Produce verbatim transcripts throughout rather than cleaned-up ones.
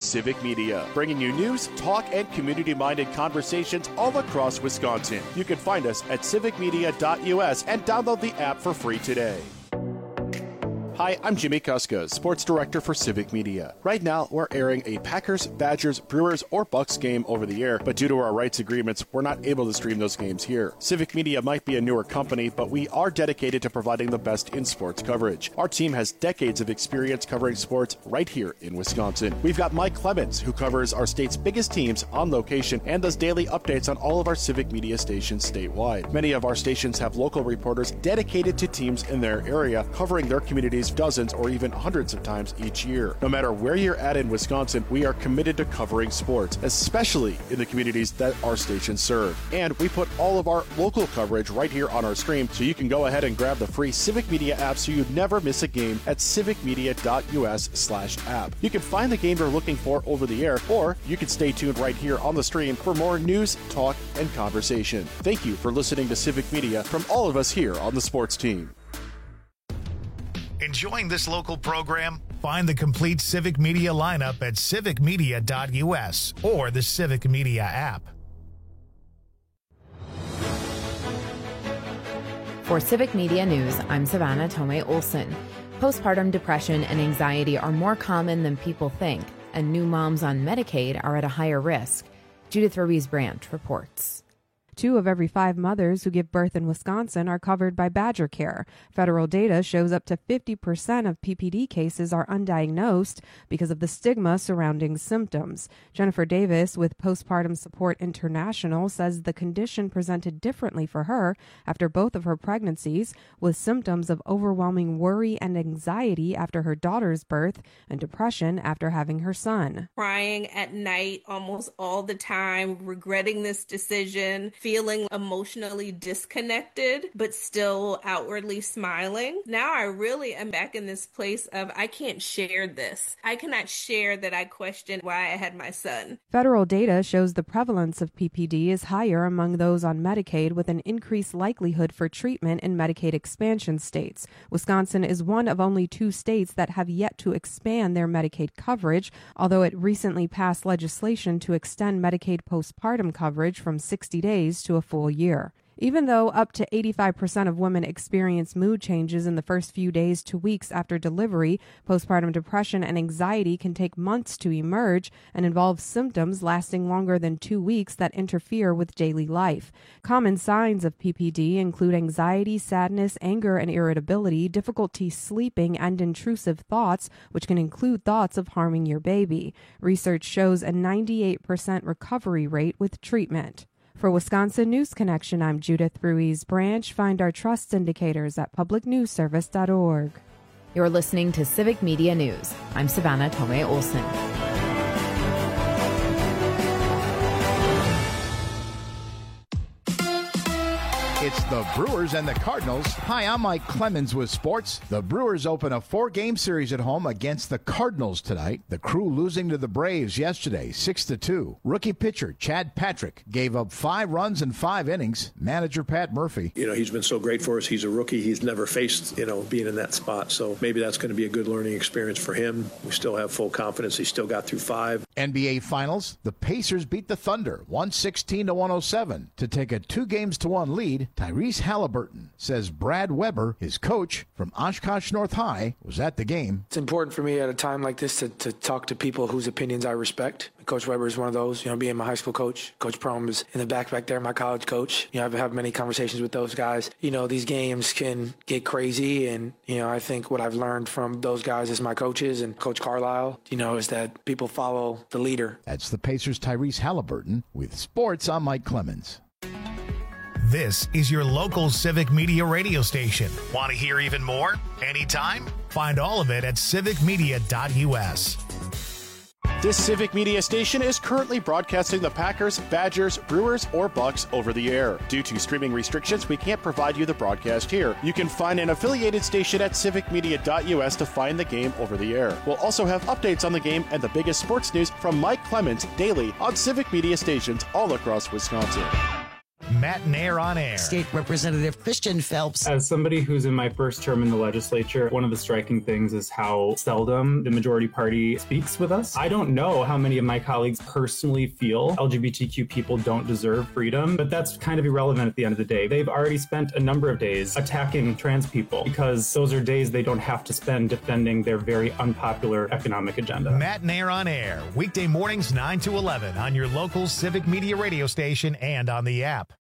Civic Media, bringing you news, talk, and community-minded conversations all across Wisconsin. You can find us at civic media dot U S and download the app for free today. Hi, I'm Jimmy Kuska, Sports Director for Civic Media. Right now, we're airing a Packers, Badgers, Brewers, or Bucks game over the air, but due to our rights agreements, we're not able to stream those games here. Civic Media might be a newer company, but we are dedicated to providing the best in sports coverage. Our team has decades of experience covering sports right here in Wisconsin. We've got Mike Clemens, who covers our state's biggest teams on location and does daily updates on all of our Civic Media stations statewide. Many of our stations have local reporters dedicated to teams in their area, covering their communities dozens or even hundreds of times each year. No matter where you're at in Wisconsin, we are committed to covering sports, especially in the communities that our stations serve. And we put all of our local coverage right here on our stream, so you can go ahead and grab the free Civic Media app so you never miss a game at civic media dot U S slash app. You can find the game you're looking for over the air, or you can stay tuned right here on the stream for more news, talk, and conversation. Thank you for listening to Civic Media from all of us here on the sports team. Enjoying this local program? Find the complete Civic Media lineup at civic media dot U S or the Civic Media app. For Civic Media News, I'm Savannah Tomei Olson. Postpartum depression and anxiety are more common than people think, and new moms on Medicaid are at a higher risk. Judith Ruiz-Branch reports. Two of every five mothers who give birth in Wisconsin are covered by Badger Care. Federal data shows up to fifty percent of P P D cases are undiagnosed because of the stigma surrounding symptoms. Jennifer Davis with Postpartum Support International says the condition presented differently for her after both of her pregnancies, with symptoms of overwhelming worry and anxiety after her daughter's birth and depression after having her son. Crying at night almost all the time, regretting this decision, feeling emotionally disconnected, but still outwardly smiling. Now I really am back in this place of I can't share this. I cannot share that I questioned why I had my son. Federal data shows the prevalence of P P D is higher among those on Medicaid, with an increased likelihood for treatment in Medicaid expansion states. Wisconsin is one of only two states that have yet to expand their Medicaid coverage, although it recently passed legislation to extend Medicaid postpartum coverage from sixty days to a full year. Even though up to eighty-five percent of women experience mood changes in the first few days to weeks after delivery, postpartum depression and anxiety can take months to emerge and involve symptoms lasting longer than two weeks that interfere with daily life. Common signs of P P D include anxiety, sadness, anger and irritability, difficulty sleeping, and intrusive thoughts, which can include thoughts of harming your baby. Research shows a ninety-eight percent recovery rate with treatment. For Wisconsin News Connection, I'm Judith Ruiz-Branch. Find our trust indicators at public news service dot org. You're listening to Civic Media News. I'm Savannah Tomei Olson. It's the Brewers and the Cardinals. Hi, I'm Mike Clemens with sports. The Brewers open a four-game series at home against the Cardinals tonight. The Crew losing to the Braves yesterday, six to two. Rookie pitcher Chad Patrick gave up five runs in five innings. Manager Pat Murphy. You know, he's been so great for us. He's a rookie. He's never faced, you know, being in that spot. So maybe that's going to be a good learning experience for him. We still have full confidence. He still got through five. N B A Finals. The Pacers beat the Thunder one sixteen to one oh seven to take a two games to one lead. Tyrese Halliburton says Brad Weber, his coach from Oshkosh North High, was at the game. It's important for me at a time like this to, to talk to people whose opinions I respect. Coach Weber is one of those, you know, being my high school coach. Coach Prohm is in the back back there, my college coach. You know, I've had many conversations with those guys. You know, these games can get crazy, and, you know, I think what I've learned from those guys as my coaches and Coach Carlisle, you know, is that people follow the leader. That's the Pacers' Tyrese Halliburton. With sports, I'm Mike Clemens. This is your local Civic Media radio station. Want to hear even more? Anytime? Find all of it at civic media dot U S. This Civic Media station is currently broadcasting the Packers, Badgers, Brewers, or Bucks over the air. Due to streaming restrictions, we can't provide you the broadcast here. You can find an affiliated station at civic media dot U S to find the game over the air. We'll also have updates on the game and the biggest sports news from Mike Clemens daily on Civic Media stations all across Wisconsin. Matt Nair on Air. State Representative Christian Phelps. As somebody who's in my first term in the legislature, one of the striking things is how seldom the majority party speaks with us. I don't know how many of my colleagues personally feel L G B T Q people don't deserve freedom, but that's kind of irrelevant at the end of the day. They've already spent a number of days attacking trans people because those are days they don't have to spend defending their very unpopular economic agenda. Matt Nair on Air, weekday mornings nine to eleven on your local Civic Media radio station and on the app.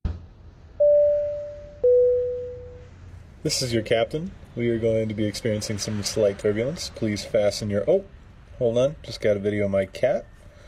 This is your captain. We are going to be experiencing some slight turbulence. Please fasten your... Oh, hold on. Just got a video of my cat.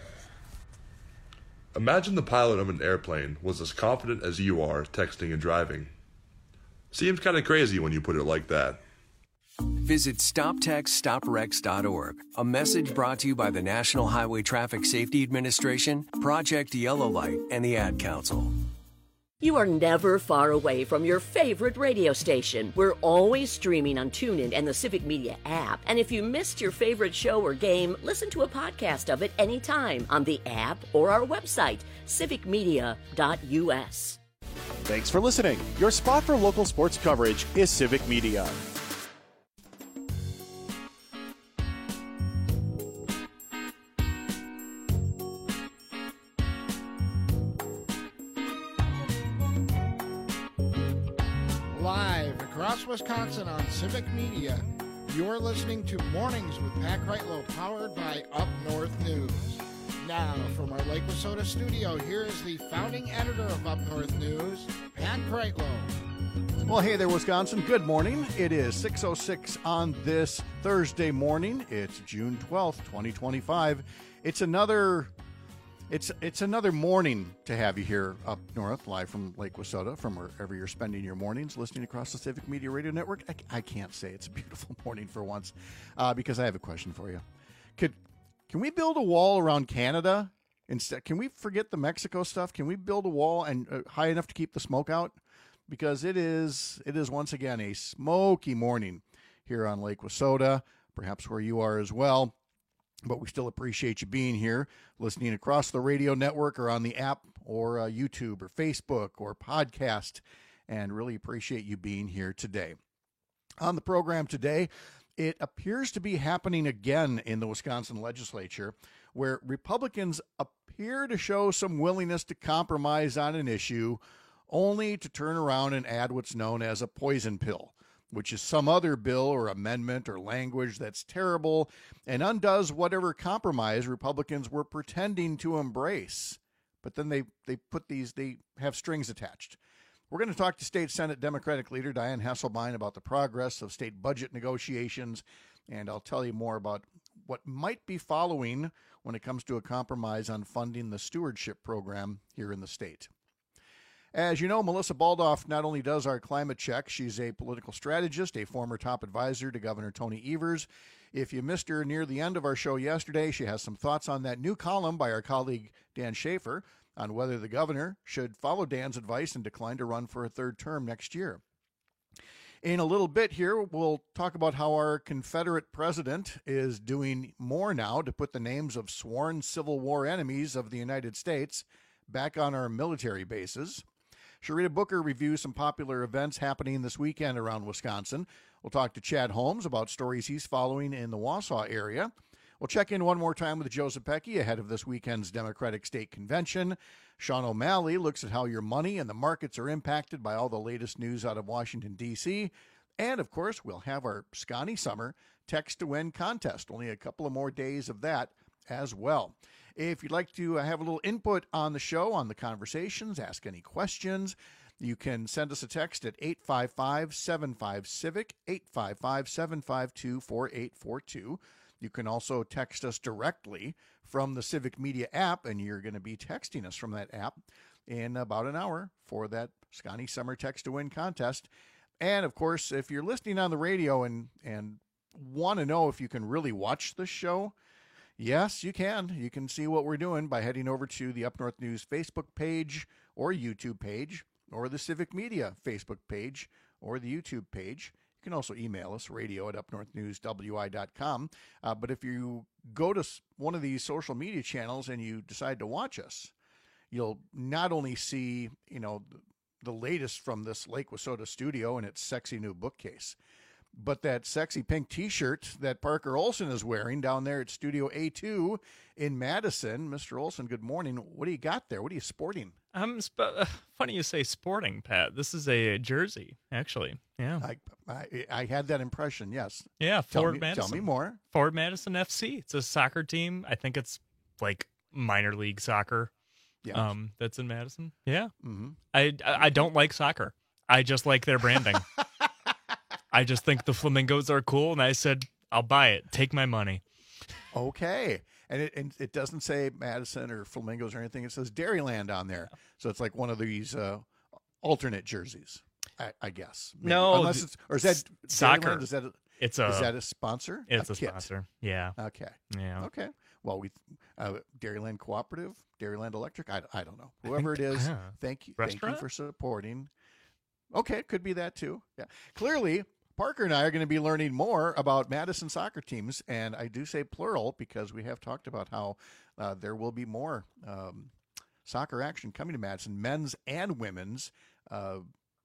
Imagine the pilot of an airplane was as confident as you are texting and driving. Seems kind of crazy when you put it like that. Visit stop text stop wrecks dot org. A message brought to you by the National Highway Traffic Safety Administration, Project Yellow Light, and the Ad Council. You are never far away from your favorite radio station. We're always streaming on TuneIn and the Civic Media app. And if you missed your favorite show or game, listen to a podcast of it anytime on the app or our website, civic media dot u s. Thanks for listening. Your spot for local sports coverage is Civic Media. Live across Wisconsin on Civic Media, you're listening to Mornings with Pat Kreitlow, powered by Up North News. Now, from our Lake Wissota studio, here is the founding editor of Up North News, Pat Kreitlow. Well, hey there, Wisconsin. Good morning. It is six oh six on this Thursday morning. It's June twelfth, twenty twenty-five. It's another... It's it's another morning to have you here up north, live from Lake Wissota, from wherever you're spending your mornings, listening across the Civic Media Radio Network. I, I can't say it's a beautiful morning for once, uh, because I have a question for you. Could can we build a wall around Canada instead? Can we forget the Mexico stuff? Can we build a wall and uh, high enough to keep the smoke out? Because it is it is once again a smoky morning here on Lake Wissota, perhaps where you are as well. But we still appreciate you being here, listening across the radio network or on the app or uh, YouTube or Facebook or podcast, and really appreciate you being here today. On the program today, it appears to be happening again in the Wisconsin legislature, where Republicans appear to show some willingness to compromise on an issue, only to turn around and add what's known as a poison pill, which is some other bill or amendment or language that's terrible and undoes whatever compromise Republicans were pretending to embrace. But then they, they put these, they have strings attached. We're going to talk to State Senate Democratic Leader Dianne Hasselbein about the progress of state budget negotiations, and I'll tell you more about what might be following when it comes to a compromise on funding the stewardship program here in the state. As you know, Melissa Baldoff not only does our climate check, she's a political strategist, a former top advisor to Governor Tony Evers. If you missed her near the end of our show yesterday, she has some thoughts on that new column by our colleague Dan Schaefer on whether the governor should follow Dan's advice and decline to run for a third term next year. In a little bit here, we'll talk about how our Confederate president is doing more now to put the names of sworn Civil War enemies of the United States back on our military bases. Sharita Booker reviews some popular events happening this weekend around Wisconsin. We'll talk to Chad Holmes about stories he's following in the Wausau area. We'll check in one more time with Joe Zepecki ahead of this weekend's Democratic State Convention. Sean O'Malley looks at how your money and the markets are impacted by all the latest news out of Washington, D C And, of course, we'll have our Scotty Summer Text to Win contest. Only a couple of more days of that as well. If you'd like to have a little input on the show, on the conversations, ask any questions, you can send us a text at eight five five, seven five, CIVIC, eight five five, seven five two, four eight four two. You can also text us directly from the Civic Media app, and you're going to be texting us from that app in about an hour for that Scotty Summer Text to Win contest. And, of course, if you're listening on the radio and, and want to know if you can really watch the show, yes, you can. You can see what we're doing by heading over to the Up North News Facebook page or YouTube page or the Civic Media Facebook page or the YouTube page. You can also email us, radio at up north news w i dot com. Uh, but if you go to one of these social media channels and you decide to watch us, you'll not only see, you know, the latest from this Lake Wissota studio in its sexy new bookcase. But that sexy pink T-shirt that Parker Olson is wearing down there at Studio A two in Madison. Mister Olson, good morning. What do you got there? What are you sporting? I'm sp- uh, funny you say sporting, Pat. This is a jersey, actually. Yeah, I I, I had that impression. Yes. Yeah, tell Ford me, Madison. Tell me more. Ford Madison F C. It's a soccer team. I think it's like minor league soccer. Yeah. Um, that's in Madison. Yeah. Mm-hmm. I I don't like soccer. I just like their branding. I just think the flamingos are cool, and I said, I'll buy it. Take my money. Okay. And it and it doesn't say Madison or Flamingos or anything. It says Dairyland on there. So it's like one of these uh, alternate jerseys, I, I guess. Maybe. No. Unless it's, or is that soccer? Dairyland? Is that a, it's a, is that a sponsor? It's a, a sponsor. Yeah. Okay. Yeah. Okay. Well, we uh, Dairyland Cooperative, Dairyland Electric. I, I don't know. Whoever it is, yeah. thank you. Restaurant? Thank you for supporting. Okay. It could be that too. Yeah. Clearly, Parker and I are going to be learning more about Madison soccer teams, and I do say plural because we have talked about how uh, there will be more um, soccer action coming to Madison, men's and women's. Uh,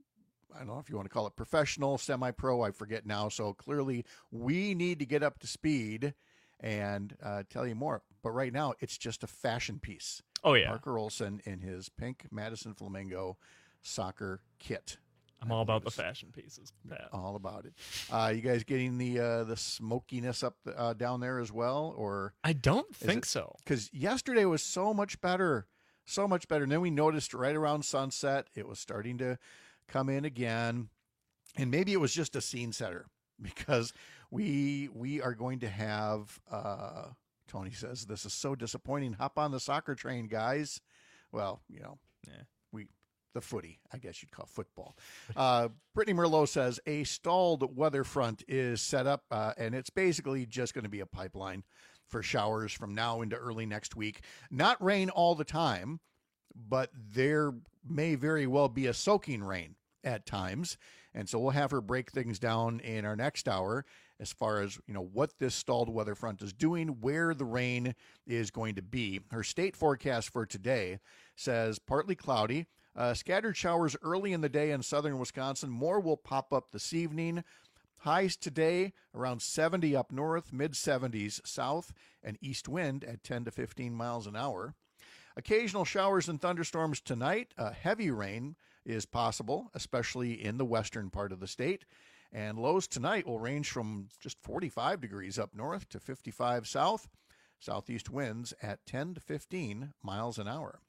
I don't know if you want to call it professional, semi-pro, I forget now. So clearly we need to get up to speed and uh, tell you more. But right now it's just a fashion piece. Oh, yeah. Parker Olson in his pink Madison Flamingo soccer kit. I'm all about the fashion pieces, Pat. All about it. Uh, you guys getting the uh, the smokiness up uh, down there as well, or I don't think it, so. Because yesterday was so much better, so much better. And then we noticed right around sunset it was starting to come in again, and maybe it was just a scene setter because we we are going to have. Uh, Tony says this is so disappointing. Hop on the soccer train, guys. Well, you know, yeah. we. The footy, I guess you'd call football. Uh, Brittany Merlot says a stalled weather front is set up, uh, and it's basically just going to be a pipeline for showers from now into early next week. Not rain all the time, but there may very well be a soaking rain at times. And so we'll have her break things down in our next hour as far as, you know, what this stalled weather front is doing, where the rain is going to be. Her state forecast for today says partly cloudy, Uh, scattered showers early in the day in southern Wisconsin. More will pop up this evening. Highs today around seventy up north, mid seventies south, and east wind at ten to fifteen miles an hour. Occasional showers and thunderstorms tonight. Uh, heavy rain is possible, especially in the western part of the state. And lows tonight will range from just forty-five degrees up north to fifty-five south. Southeast winds at ten to fifteen miles an hour.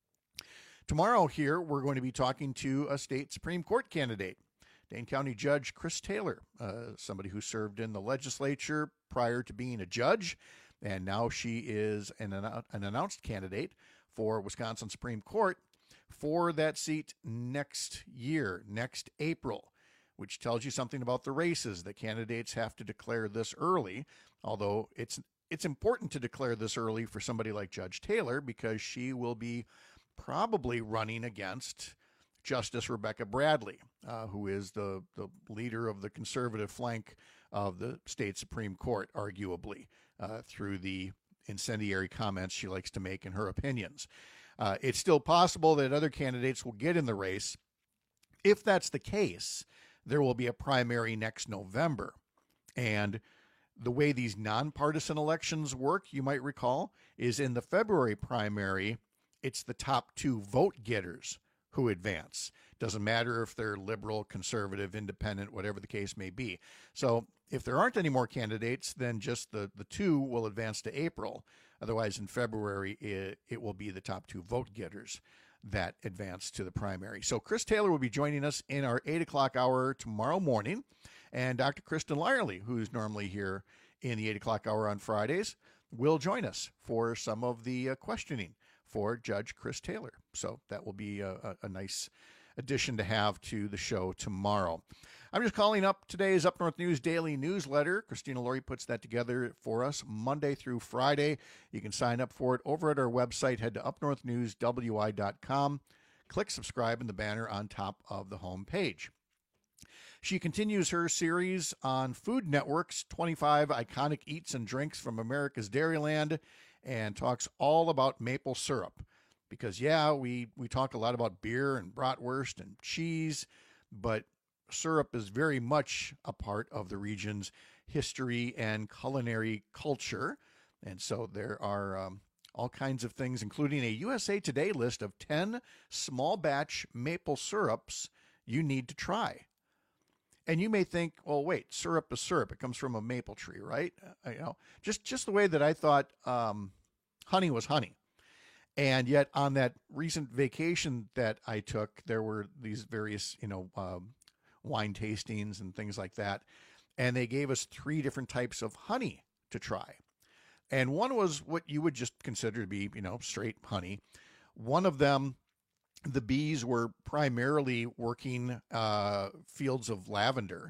Tomorrow here, we're going to be talking to a state Supreme Court candidate, Dane County Judge Chris Taylor, uh, somebody who served in the legislature prior to being a judge, and now she is an, an announced candidate for Wisconsin Supreme Court for that seat next year, next April, which tells you something about the races. The candidates have to declare this early, although it's it's important to declare this early for somebody like Judge Taylor because she will be probably running against Justice Rebecca Bradley, uh, who is the, the leader of the conservative flank of the state Supreme Court, arguably, uh, through the incendiary comments she likes to make in her opinions. Uh, it's still possible that other candidates will get in the race. If that's the case, there will be a primary next November. And the way these nonpartisan elections work, you might recall, is in the February primary, it's the top two vote getters who advance. Doesn't matter if they're liberal, conservative, independent, whatever the case may be. So if there aren't any more candidates, then just the, the two will advance to April. Otherwise, in February, it, it will be the top two vote getters that advance to the primary. So Chris Taylor will be joining us in our eight o'clock hour tomorrow morning. And Doctor Kristen Lyerly, who's normally here in the eight o'clock hour on Fridays, will join us for some of the uh, questioning for Judge Chris Taylor. So that will be a, a, a nice addition to have to the show tomorrow. I'm just calling up today's Up North News Daily Newsletter. Christina Laurie puts that together for us Monday through Friday. You can sign up for it over at our website. Head to up north news w i dot com. Click subscribe in the banner on top of the home page. She continues her series on Food Network's twenty-five iconic eats and drinks from America's Dairyland and talks all about maple syrup because, yeah, we, we talk a lot about beer and bratwurst and cheese, but syrup is very much a part of the region's history and culinary culture. And so there are um, all kinds of things, including a U S A Today list of ten small batch maple syrups you need to try. And you may think, well, wait, syrup is syrup. It comes from a maple tree, right? Uh, you know, just, just the way that I thought um, honey was honey. And yet on that recent vacation that I took, there were these various, you know, um, wine tastings and things like that. And they gave us three different types of honey to try. And one was what you would just consider to be, you know, straight honey. One of them, the bees were primarily working uh, fields of lavender.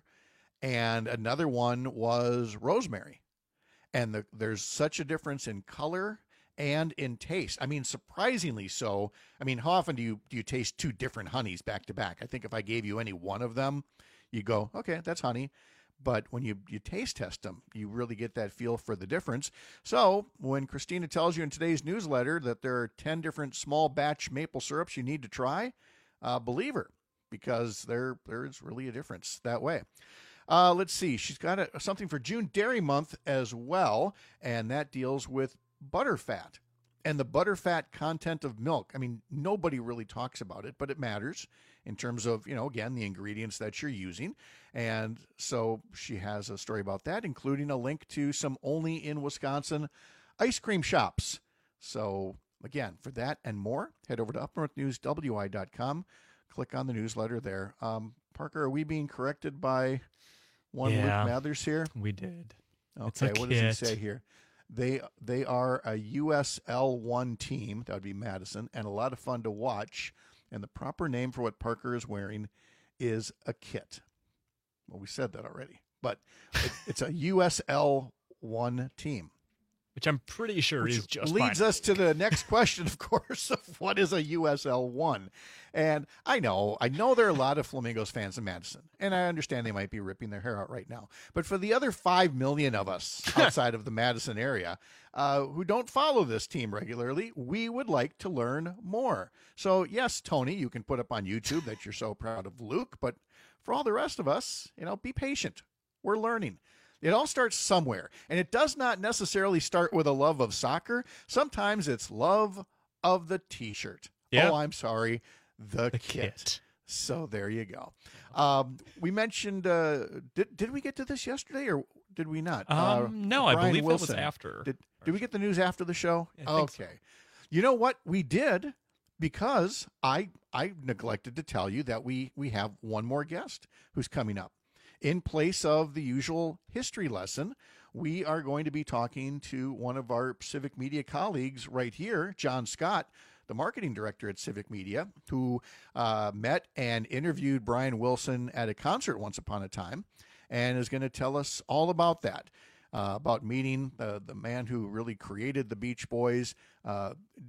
And another one was rosemary. And the, there's such a difference in color and in taste. I mean, surprisingly so. I mean, how often do you do you taste two different honeys back to back? I think if I gave you any one of them, you go, okay, that's honey. But when you, you taste test them, you really get that feel for the difference. So when Christina tells you in today's newsletter that there are ten different small batch maple syrups you need to try, uh, believe her, because there there's really a difference that way. Uh, let's see. She's got a, something for June Dairy Month as well, and that deals with butterfat and the butterfat content of milk. I mean, nobody really talks about it, but it matters in terms of, you know, again, the ingredients that you're using. And so she has a story about that, including a link to some only in Wisconsin ice cream shops. So again, for that and more, head over to up north news w i dot com. Click on the newsletter there. Um, Parker, are we being corrected by one yeah, Luke Mathers here? We did. Okay, what does he say here? They they are a U S L one team. That would be Madison, and a lot of fun to watch. And the proper name for what Parker is wearing is a kit. Well, we said that already, but it, it's a U S L one team. Which I'm pretty sure Which is just leads fine. us to the next question, of course, of what is a U S L one? And I know, I know there are a lot of Flamingos fans in Madison, and I understand they might be ripping their hair out right now. But for the other five million of us outside of the Madison area uh, who don't follow this team regularly, we would like to learn more. So yes, Tony, you can put up on YouTube that you're so proud of Luke, but for all the rest of us, you know, be patient. We're learning. It all starts somewhere, and it does not necessarily start with a love of soccer. Sometimes it's love of the T-shirt. Yep. Oh, I'm sorry, the, The kit. kit. So there you go. Um, we mentioned, uh, did did we get to this yesterday, or did we not? Um, uh, no, I Brian believe Wilson. it was after. Did, did we get the news after the show? Yeah, I think okay. so. You know what? We did, because I I neglected to tell you that we we have one more guest who's coming up. In place of the usual history lesson, we are going to be talking to one of our Civic Media colleagues right here, John Scott, the marketing director at Civic Media, who uh, met and interviewed Brian Wilson at a concert once upon a time, and is going to tell us all about that, uh, about meeting uh, the man who really created the Beach Boys. Uh,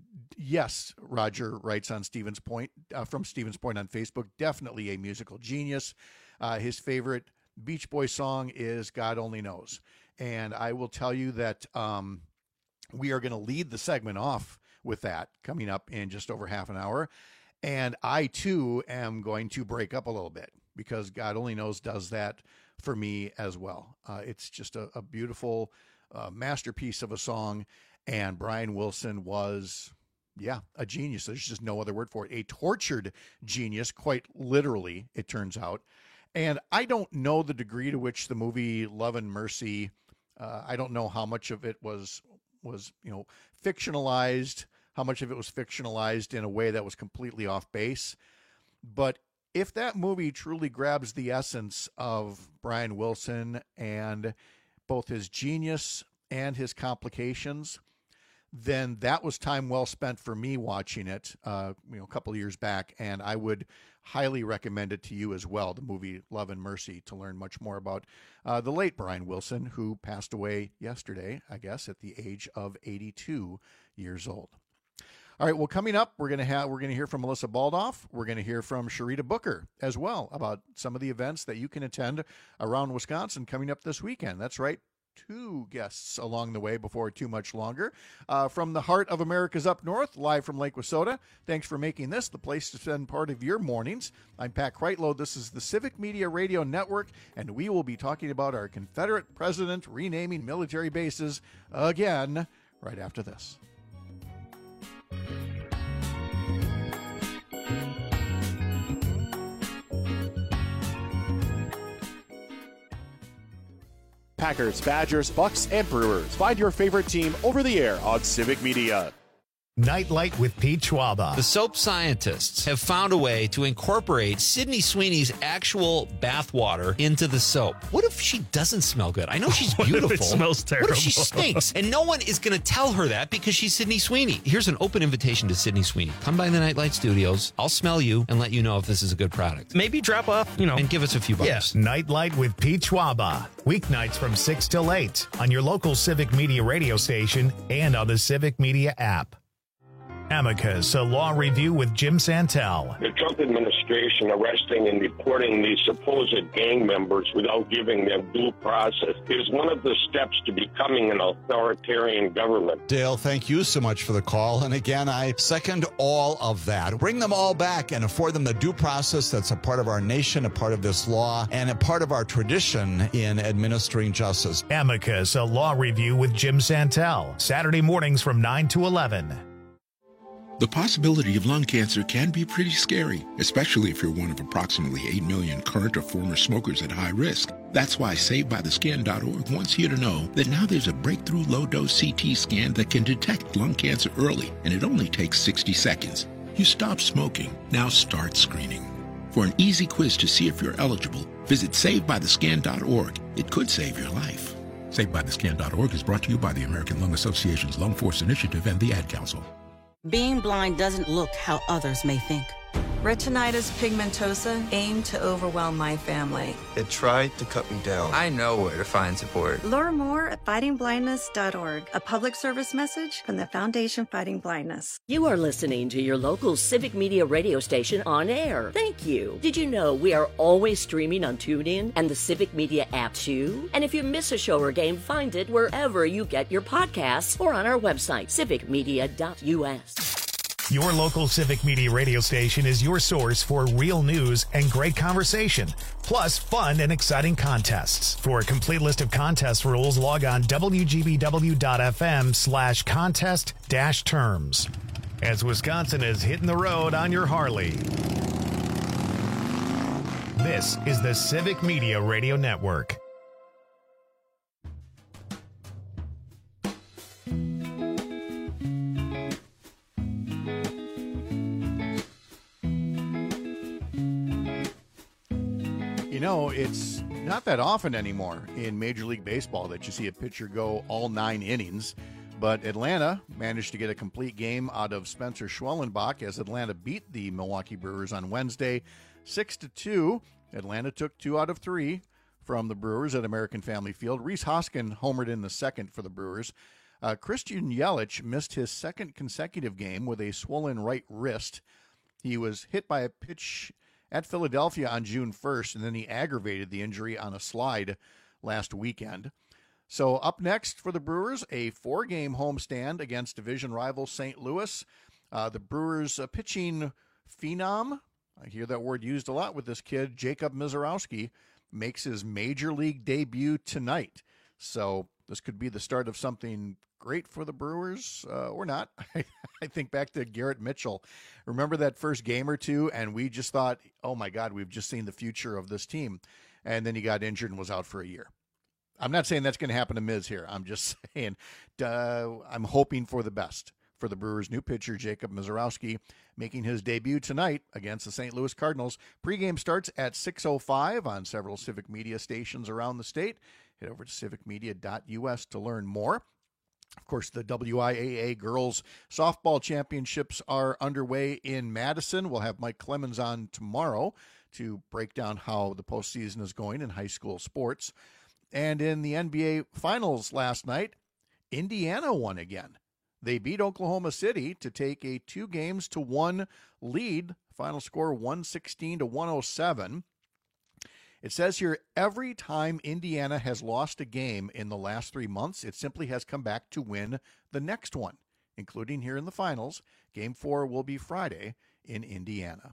yes, Roger writes on Stevens Point, uh, from Stevens Point on Facebook, definitely a musical genius. Uh, his favorite Beach Boys song is God Only Knows. And I will tell you that um, we are going to lead the segment off with that coming up in just over half an hour. And I, too, am going to break up a little bit, because God Only Knows does that for me as well. Uh, it's just a, a beautiful uh, masterpiece of a song. And Brian Wilson was, yeah, a genius. There's just no other word for it. A tortured genius, quite literally, it turns out. And I don't know the degree to which the movie Love and Mercy, uh, I don't know how much of it was, was, you know, fictionalized, how much of it was fictionalized in a way that was completely off base. But if that movie truly grabs the essence of Brian Wilson and both his genius and his complications, then that was time well spent for me watching it, uh, you know, a couple of years back. And I would highly recommend it to you as well, the movie Love and Mercy, to learn much more about uh, the late Brian Wilson, who passed away yesterday, I guess, at the age of eighty-two years old. All right, well, coming up, we're going to have we're going to hear from Melissa Baldoff. We're going to hear from Sharita Booker as well about some of the events that you can attend around Wisconsin coming up this weekend. That's right. two guests along the way before too much longer. Uh, from the heart of America's Up North, live from Lake Wissota. Thanks for making this the place to spend part of your mornings. I'm Pat Kreitlow. This is the Civic Media Radio Network, and we will be talking about our Confederate president renaming military bases again right after this. Packers, Badgers, Bucks, and Brewers. Find your favorite team over the air on Civic Media. Nightlight with Pete Schwaba. The soap scientists have found a way to incorporate Sydney Sweeney's actual bath water into the soap. What if she doesn't smell good? I know she's beautiful. What if it smells terrible? What if she stinks? And no one is going to tell her that because she's Sydney Sweeney. Here's an open invitation to Sydney Sweeney. Come by the Nightlight Studios. I'll smell you and let you know if this is a good product. Maybe drop off, you know. And give us a few bucks. Yeah. Nightlight with Pete Schwaba. Weeknights from six till eight on your local Civic Media radio station and on the Civic Media app. Amicus, a law review with Jim Santel. The Trump administration arresting and deporting these supposed gang members without giving them due process is one of the steps to becoming an authoritarian government. Dale, thank you so much for the call. And again, I second all of that. Bring them all back and afford them the due process that's a part of our nation, a part of this law, and a part of our tradition in administering justice. Amicus, a law review with Jim Santel. Saturday mornings from nine to eleven. The possibility of lung cancer can be pretty scary, especially if you're one of approximately eight million current or former smokers at high risk. That's why Saved By The Scan dot org wants you to know that now there's a breakthrough low-dose C T scan that can detect lung cancer early, and it only takes sixty seconds. You stop smoking, now start screening. For an easy quiz to see if you're eligible, visit Saved By The Scan dot org. It could save your life. Saved By The Scan dot org is brought to you by the American Lung Association's Lung Force Initiative and the Ad Council. Being blind doesn't look how others may think. Retinitis pigmentosa aimed to overwhelm my family. It tried to cut me down. I know where to find support. Learn more at fighting blindness dot org, a public service message from the Foundation Fighting Blindness. You are listening to your local Civic Media radio station on air. Thank you. Did you know we are always streaming on TuneIn and the Civic Media app too? And if you miss a show or game, find it wherever you get your podcasts or on our website, civic media dot U S. Your local Civic Media radio station is your source for real news and great conversation, plus fun and exciting contests. For a complete list of contest rules, log on W G B W dot F M slash contest dash terms. As Wisconsin is hitting the road on your Harley. This is the Civic Media Radio Network. You know, it's not that often anymore in Major League Baseball that you see a pitcher go all nine innings. But Atlanta managed to get a complete game out of Spencer Schwellenbach as Atlanta beat the Milwaukee Brewers on Wednesday, six to two. Atlanta took two out of three from the Brewers at American Family Field. Rhys Hoskin homered in the second for the Brewers. Uh, Christian Yelich missed his second consecutive game with a swollen right wrist. He was hit by a pitch at Philadelphia on June first, and then he aggravated the injury on a slide last weekend. So up next for the Brewers, a four-game homestand against division rival Saint Louis. Uh, the Brewers' uh, pitching phenom, I hear that word used a lot with this kid, Jacob Misiorowski, makes his major league debut tonight. So this could be the start of something great for the Brewers, uh, or not. I think back to Garrett Mitchell. Remember that first game or two, and we just thought, oh, my God, we've just seen the future of this team. And then he got injured and was out for a year. I'm not saying that's going to happen to Miz here. I'm just saying uh, I'm hoping for the best for the Brewers' new pitcher, Jacob Misiorowski, making his debut tonight against the Saint Louis Cardinals. Pre-game starts at six oh five on several Civic Media stations around the state. Head over to civic media dot U S to learn more. Of course, the W I A A Girls Softball Championships are underway in Madison. We'll have Mike Clemens on tomorrow to break down how the postseason is going in high school sports. And in the N B A Finals last night, Indiana won again. They beat Oklahoma City to take a two games to one lead. Final score one sixteen to one oh seven. It says here, every time Indiana has lost a game in the last three months, it simply has come back to win the next one, including here in the finals. Game four will be Friday in Indiana.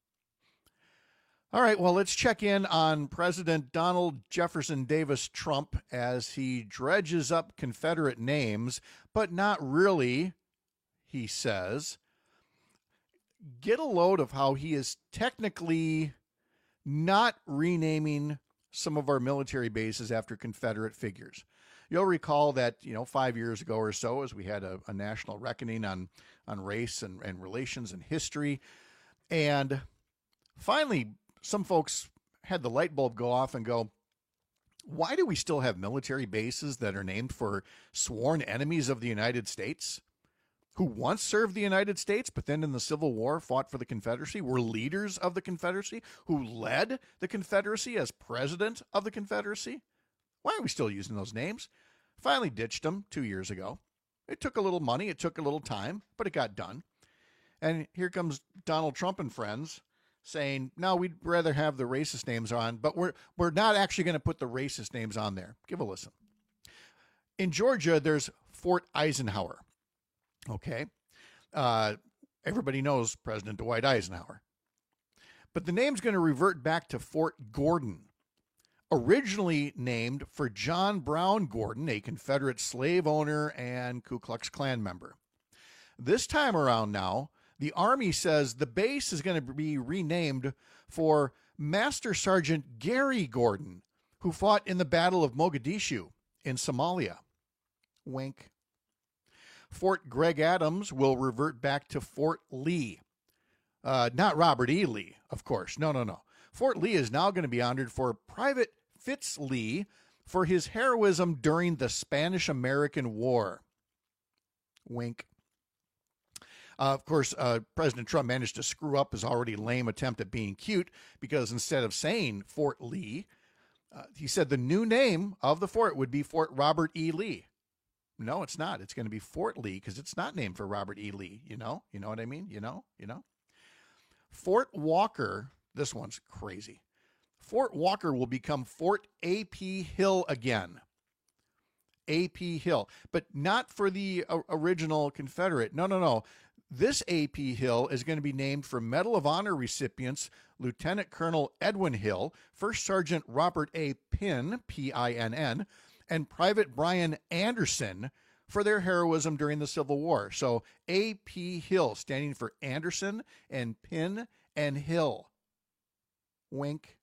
All right, well, let's check in on President Donald Jefferson Davis Trump as he dredges up Confederate names, but not really, he says. Get a load of how he is technically not renaming some of our military bases after Confederate figures. You'll recall that, you know, five years ago or so, as we had a, a national reckoning on, on race and, and relations and history, and finally, some folks had the light bulb go off and go, why do we still have military bases that are named for sworn enemies of the United States who once served the United States, but then in the Civil War fought for the Confederacy, were leaders of the Confederacy, who led the Confederacy as president of the Confederacy? Why are we still using those names? Finally ditched them two years ago. It took a little money, it took a little time, but it got done. And here comes Donald Trump and friends saying, no, we'd rather have the racist names on, but we're we're not actually going to put the racist names on there. Give a listen. In Georgia, there's Fort Eisenhower. Okay. Uh, everybody knows President Dwight Eisenhower. But the name's going to revert back to Fort Gordon, originally named for John Brown Gordon, a Confederate slave owner and Ku Klux Klan member. This time around now, the Army says the base is going to be renamed for Master Sergeant Gary Gordon, who fought in the Battle of Mogadishu in Somalia. Wink. Fort Greg Adams will revert back to Fort Lee. Uh, not Robert E. Lee, of course. No, no, no. Fort Lee is now going to be honored for Private Fitz Lee for his heroism during the Spanish-American War. Wink. Uh, of course, uh, President Trump managed to screw up his already lame attempt at being cute because instead of saying Fort Lee, uh, he said the new name of the fort would be Fort Robert E. Lee. No, it's not. It's going to be Fort Lee because it's not named for Robert E. Lee. You know? You know what I mean? You know? You know? Fort Walker, this one's crazy. Fort Walker will become Fort A P Hill again. A P Hill. But not for the uh, original Confederate. No, no, no. This A P Hill is going to be named for Medal of Honor recipients Lieutenant Colonel Edwin Hill, First Sergeant Robert A. Pinn, P I N N, and Private Brian Anderson for their heroism during the Civil War. So A P Hill standing for Anderson and Pinn and Hill. Wink.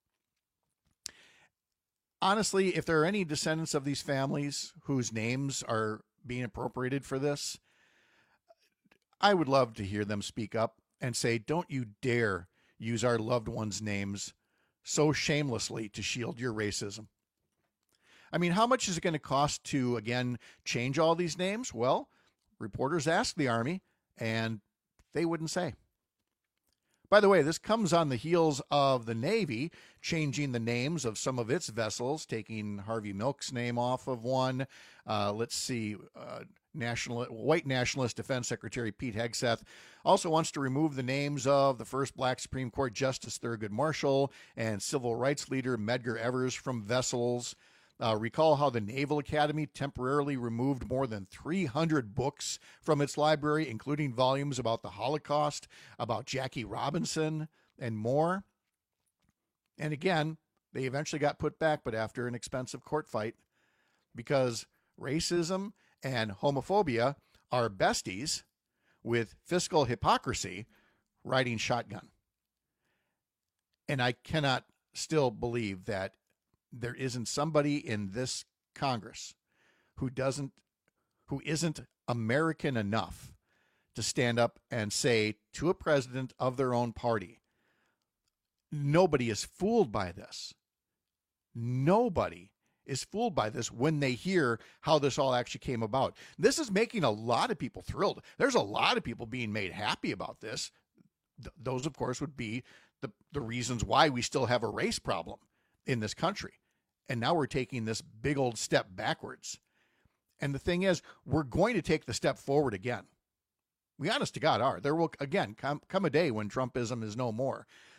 Honestly, if there are any descendants of these families whose names are being appropriated for this, I would love to hear them speak up and say, don't you dare use our loved ones' names so shamelessly to shield your racism. I mean, how much is it going to cost to, again, change all these names? Well, reporters asked the Army, and they wouldn't say. By the way, this comes on the heels of the Navy changing the names of some of its vessels, taking Harvey Milk's name off of one. Uh, let's see, uh, National, white nationalist Defense Secretary Pete Hegseth also wants to remove the names of the first black Supreme Court Justice Thurgood Marshall and civil rights leader Medgar Evers from vessels. Uh, recall how the Naval Academy temporarily removed more than three hundred books from its library, including volumes about the Holocaust, about Jackie Robinson, and more. And again, they eventually got put back, but after an expensive court fight, because racism and homophobia are besties with fiscal hypocrisy riding shotgun. And I cannot still believe that there isn't somebody in this Congress who doesn't, who isn't American enough to stand up and say to a president of their own party, nobody is fooled by this. Nobody is fooled by this when they hear how this all actually came about. This is making a lot of people thrilled. There's a lot of people being made happy about this. Th- those, of course, would be the, the reasons why we still have a race problem in this country. And now we're taking this big old step backwards. And the thing is, we're going to take the step forward again. We honest to God are. There will, again, come, come a day when Trumpism is no more.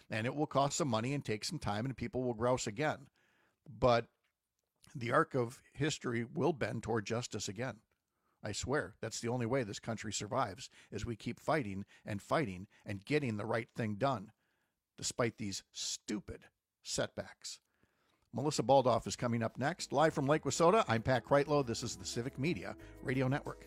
and it will cost some money and take some time, and people will grouse again. But the arc of history will bend toward justice again. I swear, that's the only way this country survives, is we keep fighting and fighting and getting the right thing done, despite these stupid setbacks. Melissa Baldoff is coming up next. Live from Lake Wissota, I'm Pat Kreitlow. This is the Civic Media Radio Network.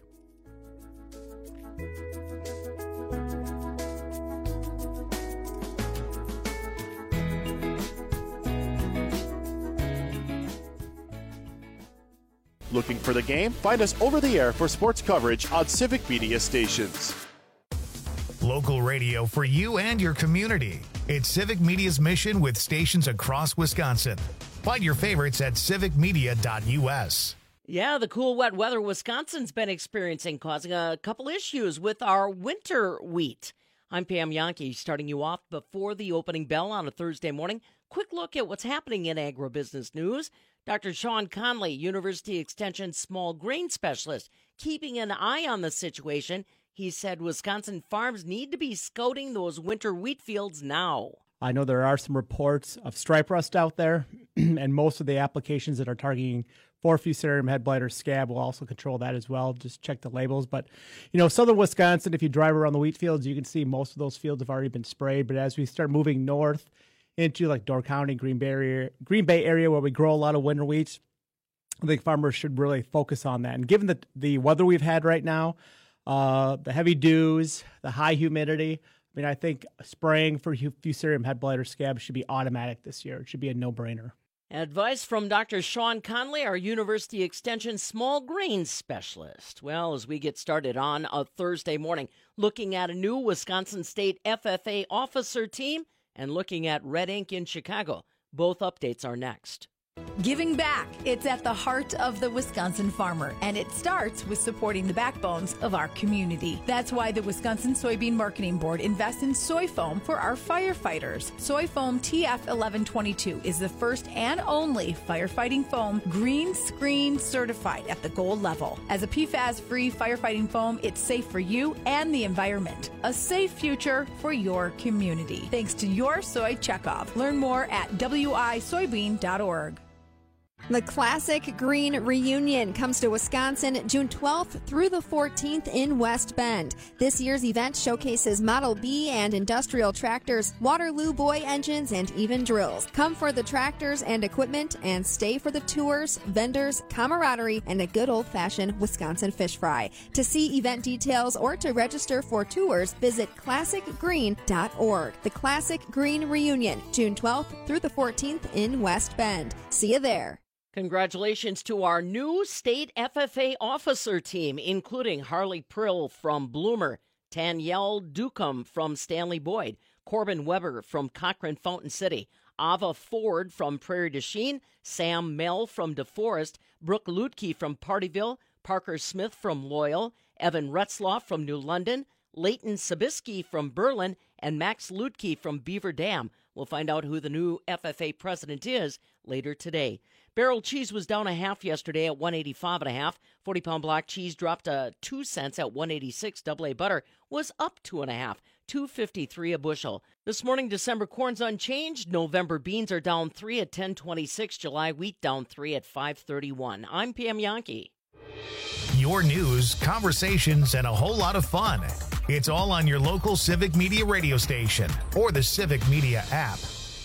Looking for the game? Find us over the air for sports coverage on Civic Media stations. Local radio for you and your community. It's Civic Media's mission with stations across Wisconsin. Find your favorites at civic media dot u s. Yeah, the cool, wet weather Wisconsin's been experiencing causing a couple issues with our winter wheat. I'm Pam Yankee, starting you off before the opening bell on a Thursday morning. Quick look at what's happening in agribusiness news. Doctor Sean Conley, University Extension small grain specialist, keeping an eye on the situation. He said Wisconsin farms need to be scouting those winter wheat fields now. I know there are some reports of stripe rust out there, and most of the applications that are targeting for Fusarium head blight or scab will also control that as well. Just check the labels. But, you know, southern Wisconsin, if you drive around the wheat fields, you can see most of those fields have already been sprayed. But as we start moving north into like Door County, Green Bay area, Green Bay area where we grow a lot of winter wheats, I think farmers should really focus on that. And given the, the weather we've had right now, uh, the heavy dews, the high humidity, I mean, I think spraying for Fusarium head blight or scab should be automatic this year. It should be a no-brainer. Advice from Doctor Sean Conley, our University Extension small grain specialist. Well, as we get started on a Thursday morning, looking at a new Wisconsin State F F A officer team and looking at Red Ink in Chicago. Both updates are next. Giving back. It's at the heart of the Wisconsin farmer, and it starts with supporting the backbones of our community. That's why the Wisconsin Soybean Marketing Board invests in soy foam for our firefighters. Soy foam T F eleven twenty-two is the first and only firefighting foam green screen certified at the gold level. As a P FAS-free firefighting foam, it's safe for you and the environment. A safe future for your community. Thanks to your Soy Checkoff. Learn more at w i soybean dot org. The Classic Green Reunion comes to Wisconsin June twelfth through the fourteenth in West Bend. This year's event showcases Model B and industrial tractors, Waterloo Boy engines, and even drills. Come for the tractors and equipment and stay for the tours, vendors, camaraderie, and a good old-fashioned Wisconsin fish fry. To see event details or to register for tours, visit classic green dot org. The Classic Green Reunion, June twelfth through the fourteenth in West Bend. See you there. Congratulations to our new state F F A officer team, including Harley Prill from Bloomer, Danielle Ducombe from Stanley Boyd, Corbin Weber from Cochrane Fountain City, Ava Ford from Prairie du Chien, Sam Mell from DeForest, Brooke Lutke from Partyville, Parker Smith from Loyal, Evan Retzloff from New London, Leighton Sabisky from Berlin, and Max Lutke from Beaver Dam. We'll find out who the new F F A president is later today. Barrel cheese was down a half yesterday at one eighty-five and a half. forty-pound block cheese dropped uh, two cents at one eighty-six. Double A butter was up two and a half, two fifty-three a bushel. This morning, December corn's unchanged. November beans are down three at ten twenty-six. July wheat down three at five thirty-one. I'm Pam Yankee. Your news, conversations, and a whole lot of fun. It's all on your local Civic Media radio station or the Civic Media app.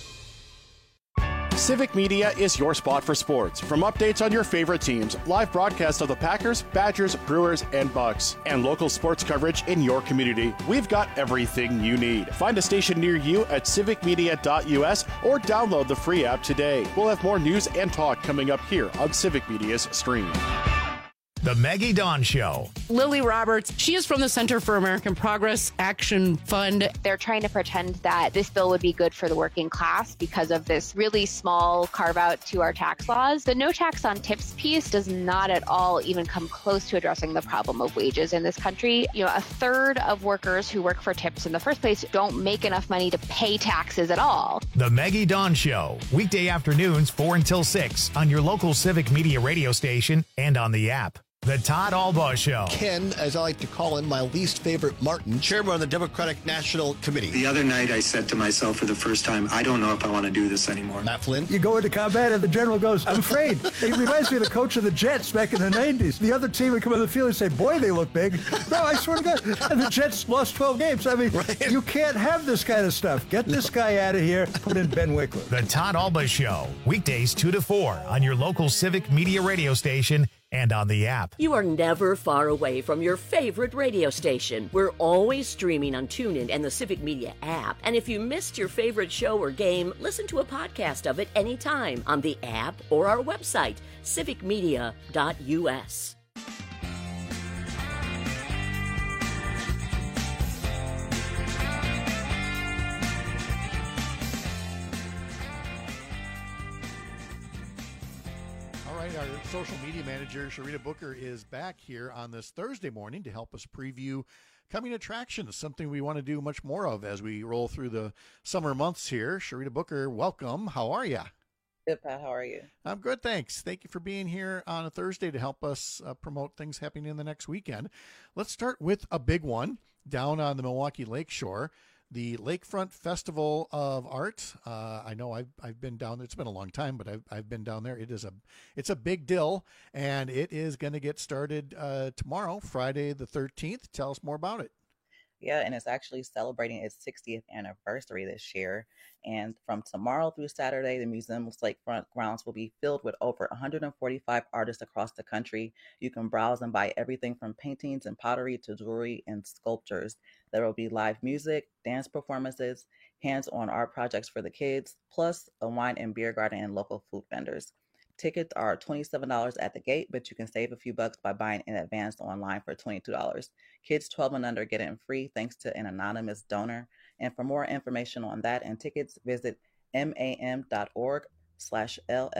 Civic Media is your spot for sports. From updates on your favorite teams, live broadcasts of the Packers, Badgers, Brewers, and Bucks, and local sports coverage in your community, we've got everything you need. Find a station near you at civic media dot u s or download the free app today. We'll have more news and talk coming up here on Civic Media's stream. The Maggie Dawn Show. Lily Roberts, she is from the Center for American Progress Action Fund. They're trying to pretend that this bill would be good for the working class because of this really small carve out to our tax laws. The no tax on tips piece does not at all even come close to addressing the problem of wages in this country. You know, a third of workers who work for tips in the first place don't make enough money to pay taxes at all. The Maggie Dawn Show, weekday afternoons four until six on your local Civic Media radio station and on the app. The Todd Albaugh Show. Ken, as I like to call him, my least favorite Martin, chairman of the Democratic National Committee. The other night I said to myself for the first time, I don't know if I want to do this anymore. Matt Flynn. You go into combat and the general goes, I'm afraid. It reminds me of the coach of the Jets back in the nineties. The other team would come on the field and say, boy, they look big. No, I swear to God. And the Jets lost twelve games. I mean, right. You can't have this kind of stuff. Get this guy out of here. Put in Ben Wickler. The Todd Albaugh Show. Weekdays two to four on your local Civic Media radio station and on the app. You are never far away from your favorite radio station. We're always streaming on TuneIn and the Civic Media app. And if you missed your favorite show or game, listen to a podcast of it anytime on the app or our website, civic media dot u s. Our social media manager, Sharita Booker, is back here on this Thursday morning to help us preview coming attractions, something we want to do much more of as we roll through the summer months here. Sharita Booker, welcome. How are you? Good, Pat. How are you? I'm good, thanks. Thank you for being here on a Thursday to help us uh, promote things happening in the next weekend. Let's start with a big one down on the Milwaukee Lakeshore. The Lakefront Festival of Art. Uh, I know I've I've been down there. It's been a long time, but I've I've been down there. It is a it's a big deal, and it is going to get started uh, tomorrow, Friday the thirteenth. Tell us more about it. Yeah, and it's actually celebrating its sixtieth anniversary this year. And from tomorrow through Saturday, the museum's lakefront grounds will be filled with over one hundred forty-five artists across the country. You can browse and buy everything from paintings and pottery to jewelry and sculptures. There will be live music, dance performances, hands-on art projects for the kids, plus a wine and beer garden and local food vendors. Tickets are twenty-seven dollars at the gate, but you can save a few bucks by buying in advance online for twenty-two dollars. Kids twelve and under get in free thanks to an anonymous donor. And for more information on that and tickets, visit mam.org slash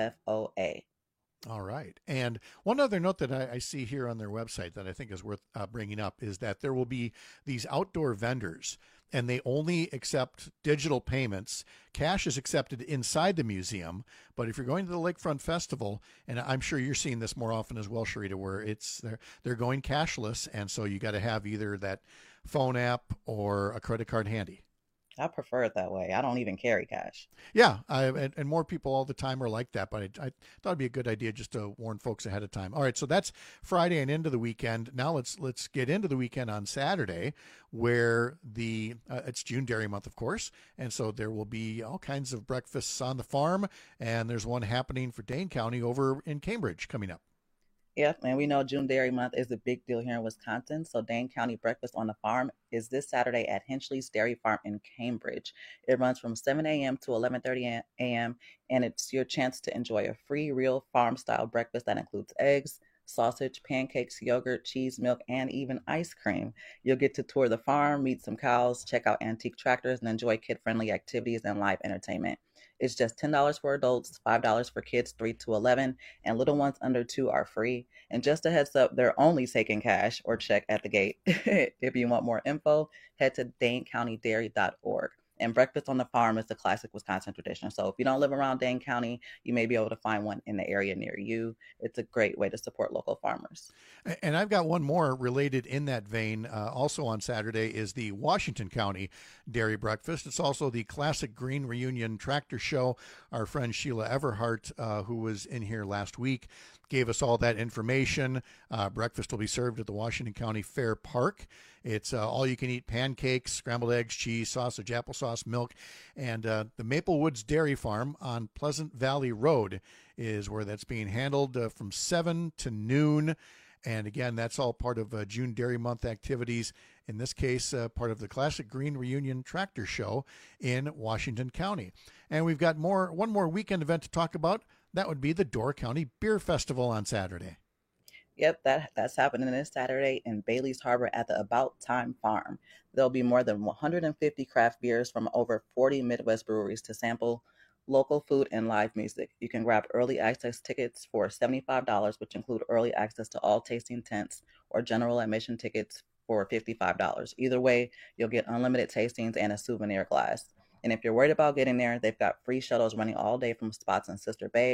LFOA. All right. And one other note that I, I see here on their website that I think is worth uh, bringing up is that there will be these outdoor vendors, and they only accept digital payments. Cash is accepted inside the museum, but if you're going to the Lakefront Festival, and I'm sure you're seeing this more often as well, Sharita, where it's they're, they're going cashless, and so you got to have either that phone app or a credit card handy. I prefer it that way. I don't even carry cash. Yeah, I, and, and more people all the time are like that, but I, I thought it'd be a good idea just to warn folks ahead of time. All right, so that's Friday and into the weekend. Now let's let's get into the weekend on Saturday, where the uh, it's June Dairy Month, of course, and so there will be all kinds of breakfasts on the farm, and there's one happening for Dane County over in Cambridge coming up. Yep, and we know June Dairy Month is a big deal here in Wisconsin. So Dane County Breakfast on the Farm is this Saturday at Hinchley's Dairy Farm in Cambridge. It runs from seven a.m. to eleven thirty a.m. and it's your chance to enjoy a free, real farm-style breakfast that includes eggs, sausage, pancakes, yogurt, cheese, milk, and even ice cream. You'll get to tour the farm, meet some cows, check out antique tractors, and enjoy kid-friendly activities and live entertainment. It's just ten dollars for adults, five dollars for kids three to eleven, and little ones under two are free. And just a heads up, they're only taking cash or check at the gate. If you want more info, head to dane county dairy dot org. And breakfast on the farm is the classic Wisconsin tradition. So if you don't live around Dane County, you may be able to find one in the area near you. It's a great way to support local farmers. And I've got one more related in that vein. Uh, also on Saturday is the Washington County Dairy Breakfast. It's also the Classic Green Reunion Tractor Show. Our friend Sheila Everhart, uh, who was in here last week, gave us all that information. Uh, breakfast will be served at the Washington County Fair Park. It's uh, all-you-can-eat pancakes, scrambled eggs, cheese, sausage, applesauce, milk, and uh, the Maple Woods Dairy Farm on Pleasant Valley Road is where that's being handled uh, from seven to noon. And again, that's all part of uh, June Dairy Month activities. In this case, uh, part of the Classic Green Reunion Tractor Show in Washington County. And we've got more one more weekend event to talk about. That would be the Door County Beer Festival on Saturday. Yep, that that's happening this Saturday in Bailey's Harbor at the About Time Farm. There'll be more than one hundred fifty craft beers from over forty Midwest breweries to sample local food and live music. You can grab early access tickets for seventy-five dollars, which include early access to all tasting tents, or general admission tickets for fifty-five dollars. Either way, you'll get unlimited tastings and a souvenir glass. And if you're worried about getting there, they've got free shuttles running all day from spots in Sister Bay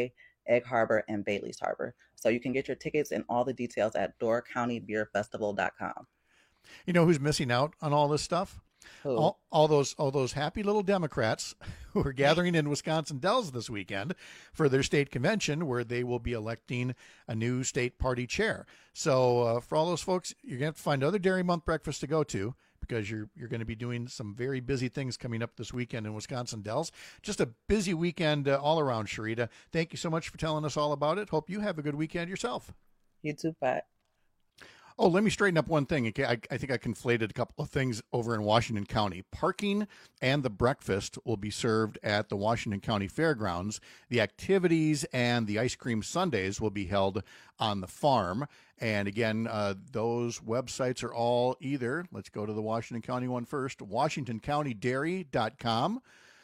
Egg Harbor, and Bailey's Harbor. So you can get your tickets and all the details at door county beer festival dot com. You know who's missing out on all this stuff? Who? All, all those all those happy little Democrats who are gathering in Wisconsin Dells this weekend for their state convention, where they will be electing a new state party chair. So uh, for all those folks, you're going to have to find other Dairy Month breakfasts to go to, because you're you're going to be doing some very busy things coming up this weekend in Wisconsin Dells. Just a busy weekend uh, all around, Sharita. Thank you so much for telling us all about it. Hope you have a good weekend yourself. You too, Pat. Oh, let me straighten up one thing. Okay, I, I think I conflated a couple of things over in Washington County. Parking and the breakfast will be served at the Washington County Fairgrounds. The activities and the ice cream sundaes will be held on the farm. And again, uh, those websites are all either, let's go to the Washington County one first, washington county dairy dot com.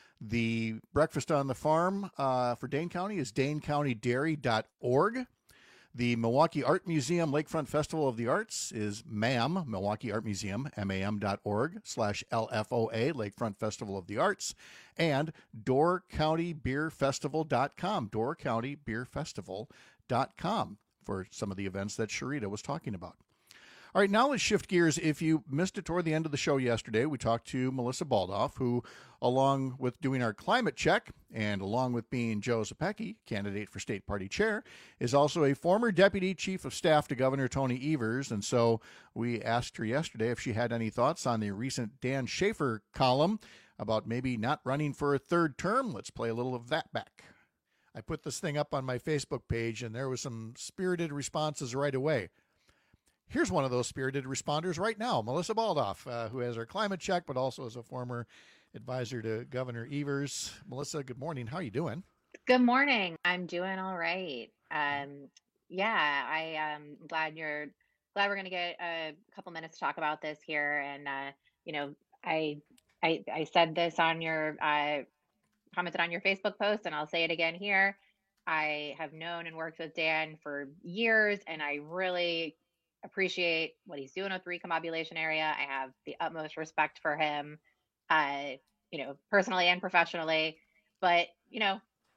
The breakfast on the farm uh, for Dane County is dane county dairy dot org. The Milwaukee Art Museum Lakefront Festival of the Arts is M A M, Milwaukee Art Museum, M A M dot org slash L F O A, Lakefront Festival of the Arts, and door county beer festival dot com, door county beer festival dot com for some of the events that Sharita was talking about. All right, now let's shift gears. If you missed it toward the end of the show yesterday, we talked to Melissa Baldoff, who, along with doing our climate check and along with being Joe Zepecki, candidate for state party chair, is also a former deputy chief of staff to Governor Tony Evers. And so we asked her yesterday if she had any thoughts on the recent Dan Schaefer column about maybe not running for a third term. Let's play a little of that back. I put this thing up on my Facebook page, and there was some spirited responses right away. Here's one of those spirited responders right now, Melissa Baldoff, uh, who has her climate check, but also is a former advisor to Governor Evers. Melissa, good morning. How are you doing? Good morning. I'm doing all right. Um, yeah, I am glad you're glad we're going to get a couple minutes to talk about this here. And uh, you know, I I I said this on your uh, commented on your Facebook post, and I'll say it again here. I have known and worked with Dan for years, and I really appreciate what he's doing with the recombobulation area. I have the utmost respect for him, uh, you know, personally and professionally. But, you know,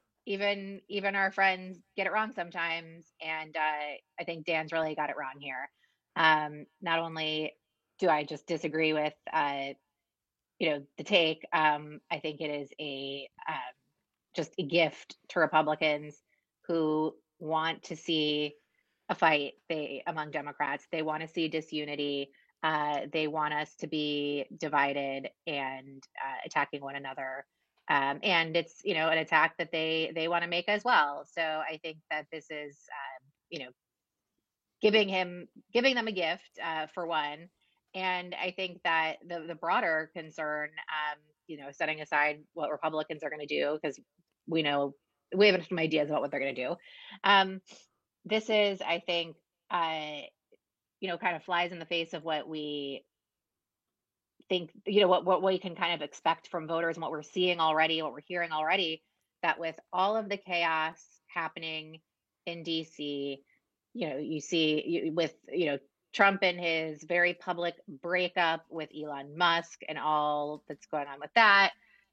even even our friends get it wrong sometimes. And uh, I think Dan's really got it wrong here. Um, not only do I just disagree with, uh, you know, the take, um, I think it is a um, just a gift to Republicans who want to see a fight they among Democrats. They want to see disunity. Uh, they want us to be divided and uh, attacking one another. Um, and it's, you know, an attack that they they want to make as well. So I think that this is, um, you know, giving him giving them a gift uh, for one. And I think that the the broader concern, um, you know, setting aside what Republicans are going to do, because we know we have some ideas about what they're going to do. Um, This is, I think, uh, you know, kind of flies in the face of what we think, you know, what, what we can kind of expect from voters and what we're seeing already, what we're hearing already, that with all of the chaos happening in D C, you know, you see you, with, you know, Trump and his very public breakup with Elon Musk and all that's going on with that,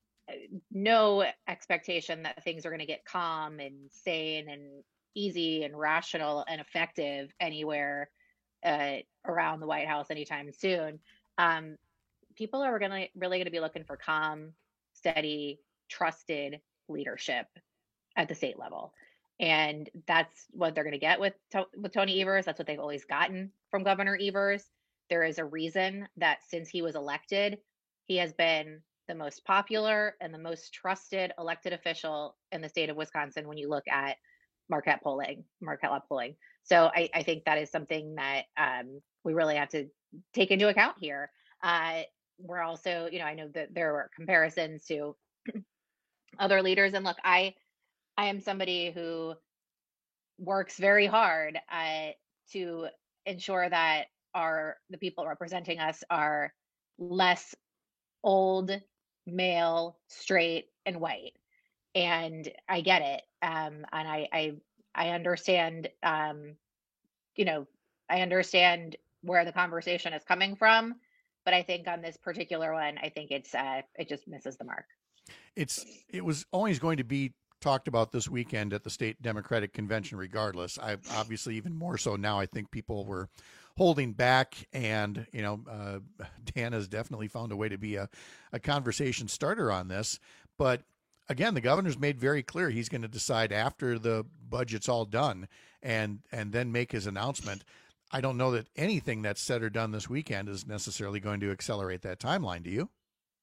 no expectation that things are going to get calm and sane and easy and rational and effective anywhere uh, around the White House anytime soon. Um, people are going to really going to be looking for calm, steady, trusted leadership at the state level, and that's what they're going to get with with Tony Evers. That's what they've always gotten from Governor Evers. There is a reason that since he was elected, he has been the most popular and the most trusted elected official in the state of Wisconsin when you look at Marquette polling, Marquette Lab polling. So I, I think that is something that um, we really have to take into account here. Uh, we're also, you know, I know that there were comparisons to other leaders, and look, I, I am somebody who works very hard uh, to ensure that our the people representing us are less old, male, straight, and white. And I get it. Um, and I, I, I understand, um, you know, I understand where the conversation is coming from, but I think on this particular one, I think it's, uh, it just misses the mark. It's, it was always going to be talked about this weekend at the state Democratic convention regardless. I obviously even more so now, I think people were holding back, and, you know, uh, Dan has definitely found a way to be a, a conversation starter on this. But again, the governor's made very clear he's going to decide after the budget's all done and, and then make his announcement. I don't know that anything that's said or done this weekend is necessarily going to accelerate that timeline. Do you?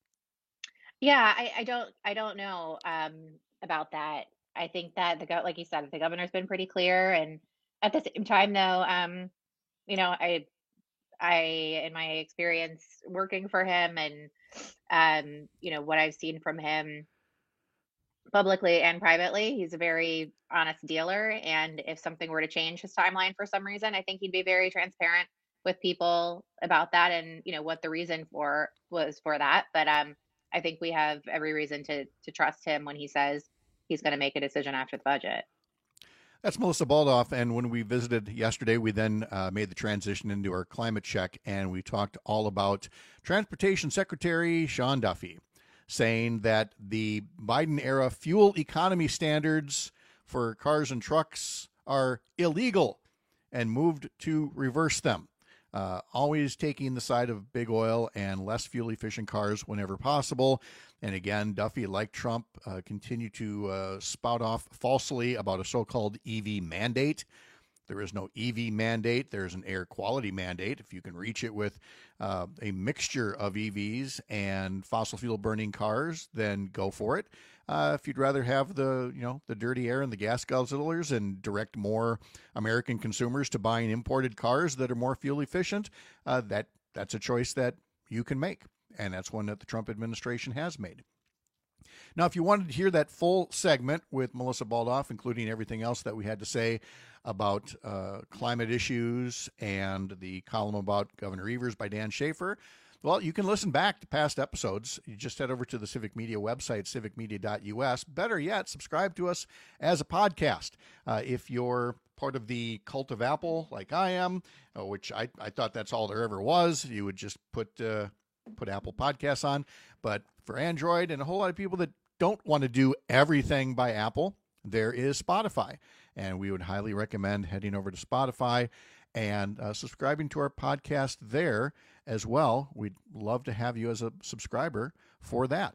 Yeah, I, I don't I don't know um, about that. I think that the go like you said, the governor's been pretty clear, and at the same time, though, um, you know, I I in my experience working for him, and um, you know what I've seen from him publicly and privately, he's a very honest dealer. And if something were to change his timeline for some reason, I think he'd be very transparent with people about that, and you know what the reason for was for that. But um. I think we have every reason to to trust him when he says he's going to make a decision after the budget. That's Melissa Baldoff. And when we visited yesterday, we then uh, made the transition into our climate check, and we talked all about Transportation Secretary Sean Duffy saying that the Biden-era fuel economy standards for cars and trucks are illegal and moved to reverse them. Uh, always taking the side of big oil and less fuel-efficient cars whenever possible. And again, Duffy, like Trump, uh, continue to uh, spout off falsely about a so-called E V mandate. There is no E V mandate. There's an air quality mandate. If you can reach it with uh, a mixture of E Vs and fossil fuel burning cars, then go for it. Uh, if you'd rather have the, you know, the dirty air and the gas guzzlers and direct more American consumers to buying imported cars that are more fuel efficient, uh, that that's a choice that you can make. And that's one that the Trump administration has made. Now, if you wanted to hear that full segment with Melissa Baldoff, including everything else that we had to say about uh, climate issues and the column about Governor Evers by Dan Schaefer, well, you can listen back to past episodes. You just head over to the Civic Media website, civic media dot u s. Better yet, subscribe to us as a podcast. Uh, if you're part of the cult of Apple, like I am, uh, which I, I thought that's all there ever was, you would just put uh, put Apple Podcasts on. But for Android and a whole lot of people that don't want to do everything by Apple, there is Spotify. And we would highly recommend heading over to Spotify and uh, subscribing to our podcast there as well. We'd love to have you as a subscriber for that.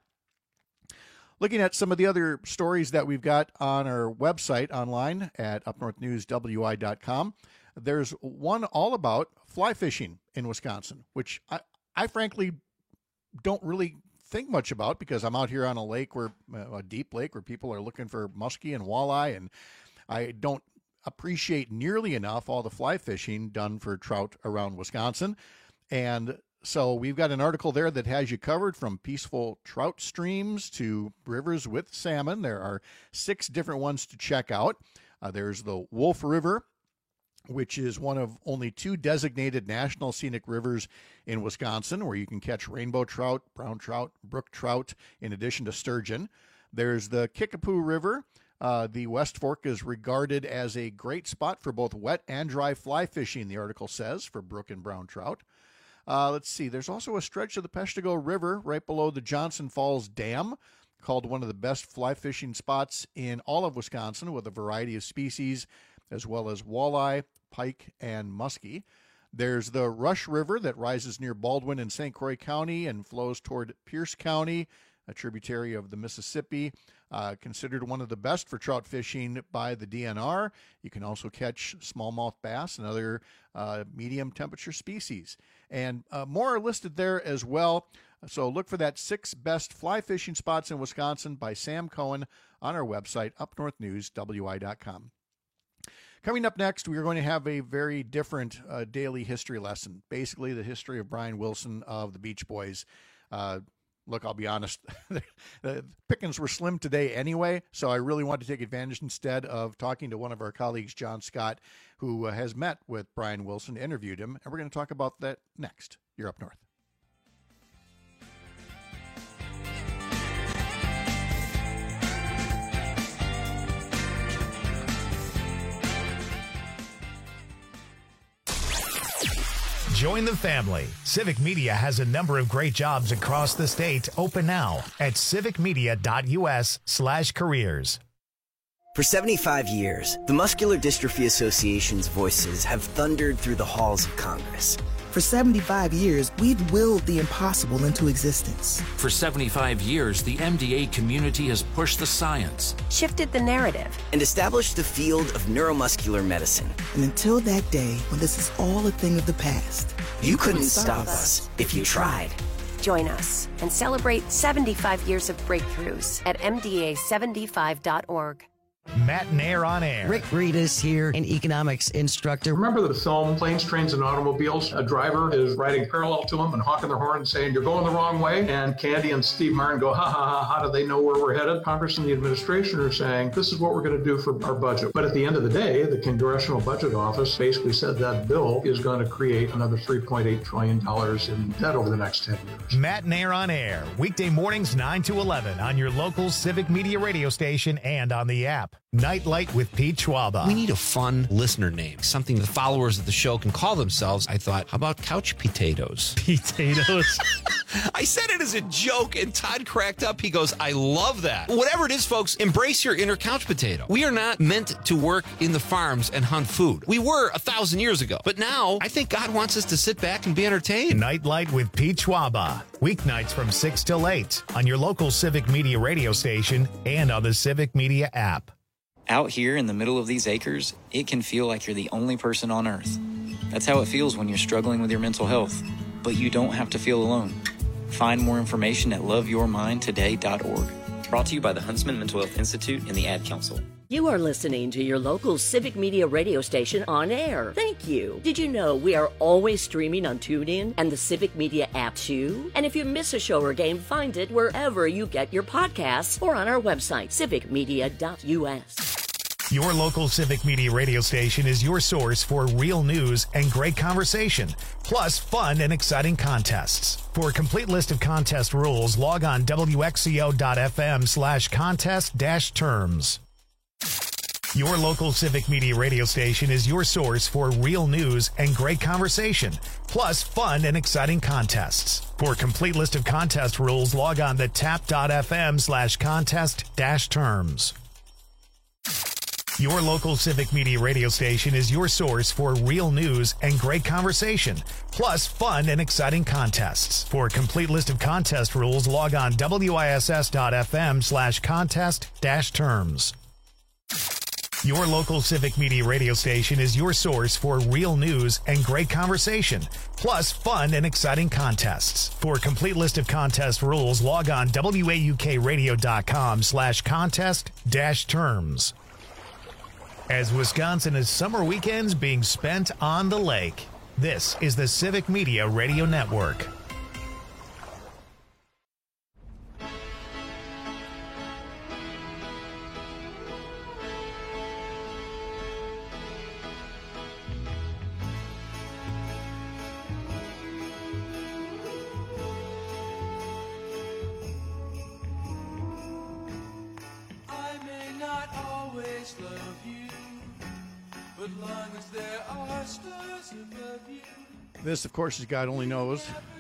Looking at some of the other stories that we've got on our website online at up north news w i dot com, there's one all about fly fishing in Wisconsin, which I, I frankly don't really think much about because I'm out here on a lake where a deep lake where people are looking for muskie and walleye, and I don't appreciate nearly enough all the fly fishing done for trout around Wisconsin. And so we've got an article there that has you covered from peaceful trout streams to rivers with salmon. There are six different ones to check out. Uh, there's the Wolf River, which is one of only two designated national scenic rivers in Wisconsin where you can catch rainbow trout, brown trout, brook trout, in addition to sturgeon. There's the Kickapoo River. Uh, the West Fork is regarded as a great spot for both wet and dry fly fishing, the article says, for brook and brown trout. Uh, let's see, there's also a stretch of the Peshtigo River right below the Johnson Falls Dam, called one of the best fly fishing spots in all of Wisconsin, with a variety of species, as well as walleye, pike, and muskie. There's the Rush River that rises near Baldwin in Saint Croix County and flows toward Pierce County, a tributary of the Mississippi, uh, considered one of the best for trout fishing by the D N R. You can also catch smallmouth bass and other uh, medium temperature species. And uh, more are listed there as well. So look for that six best fly fishing spots in Wisconsin by Sam Cohen on our website, up north news w i dot com. Coming up next, we are going to have a very different uh, daily history lesson, basically the history of Brian Wilson of the Beach Boys. Uh, Look, I'll be honest, the pickings were slim today anyway, so I really want to take advantage instead of talking to one of our colleagues, John Scott, who uh, has met with Brian Wilson, interviewed him, and we're going to talk about that next. You're Up North. Join the family. Civic Media has a number of great jobs across the state open now at civic media dot u s slash careers. For seventy-five years, the Muscular Dystrophy Association's voices have thundered through the halls of Congress. For seventy-five years, we've willed the impossible into existence. For seventy-five years, the M D A community has pushed the science, shifted the narrative, and established the field of neuromuscular medicine. And until that day when this is all a thing of the past, you, you couldn't, couldn't stop us if you tried. Join us and celebrate seventy-five years of breakthroughs at M D A seventy-five dot org. Matt Nair on air. Rick Breedis here, an economics instructor. Remember the film Planes, Trains, and Automobiles? A driver is riding parallel to him and honking their horn and saying, "You're going the wrong way." And Candy and Steve Martin go, ha, ha, ha, how do they know where we're headed? Congress and the administration are saying, this is what we're going to do for our budget. But at the end of the day, the Congressional Budget Office basically said that bill is going to create another three point eight trillion dollars in debt over the next ten years. Matt Nair on air, weekday mornings nine to eleven on your local Civic Media radio station and on the app. Nightlight with Pete Schwaba. We need a fun listener name, something the followers of the show can call themselves. I thought, how about couch potatoes? Potatoes. I said it as a joke, and Todd cracked up. He goes, I love that. Whatever it is, folks, embrace your inner couch potato. We are not meant to work in the farms and hunt food. We were a thousand years ago. But now, I think God wants us to sit back and be entertained. Nightlight with Pete Schwaba. Weeknights from six till eight on your local Civic Media radio station and on the Civic Media app. Out here in the middle of these acres, it can feel like you're the only person on Earth. That's how it feels when you're struggling with your mental health. But you don't have to feel alone. Find more information at love your mind today dot org. Brought to you by the Huntsman Mental Health Institute and the Ad Council. You are listening to your local Civic Media radio station on air. Thank you. Did you know we are always streaming on TuneIn and the Civic Media app too? And if you miss a show or game, find it wherever you get your podcasts or on our website, civic media dot U S. Your local Civic Media radio station is your source for real news and great conversation, plus fun and exciting contests. For a complete list of contest rules, log on W X C O dot F M slash contest dash terms. Your local Civic Media radio station is your source for real news and great conversation, plus fun and exciting contests. For a complete list of contest rules, log on to tap dot F M slash contest dash terms. Your local Civic Media radio station is your source for real news and great conversation, plus fun and exciting contests. For a complete list of contest rules, log on W I S S dot F M slash contest dash terms. Your local Civic Media radio station is your source for real news and great conversation, plus fun and exciting contests. For a complete list of contest rules, log on W A U K radio dot com slash contest dash terms. As Wisconsin has summer weekends being spent on the lake, this is the Civic Media Radio Network. This, of course, is God Only Knows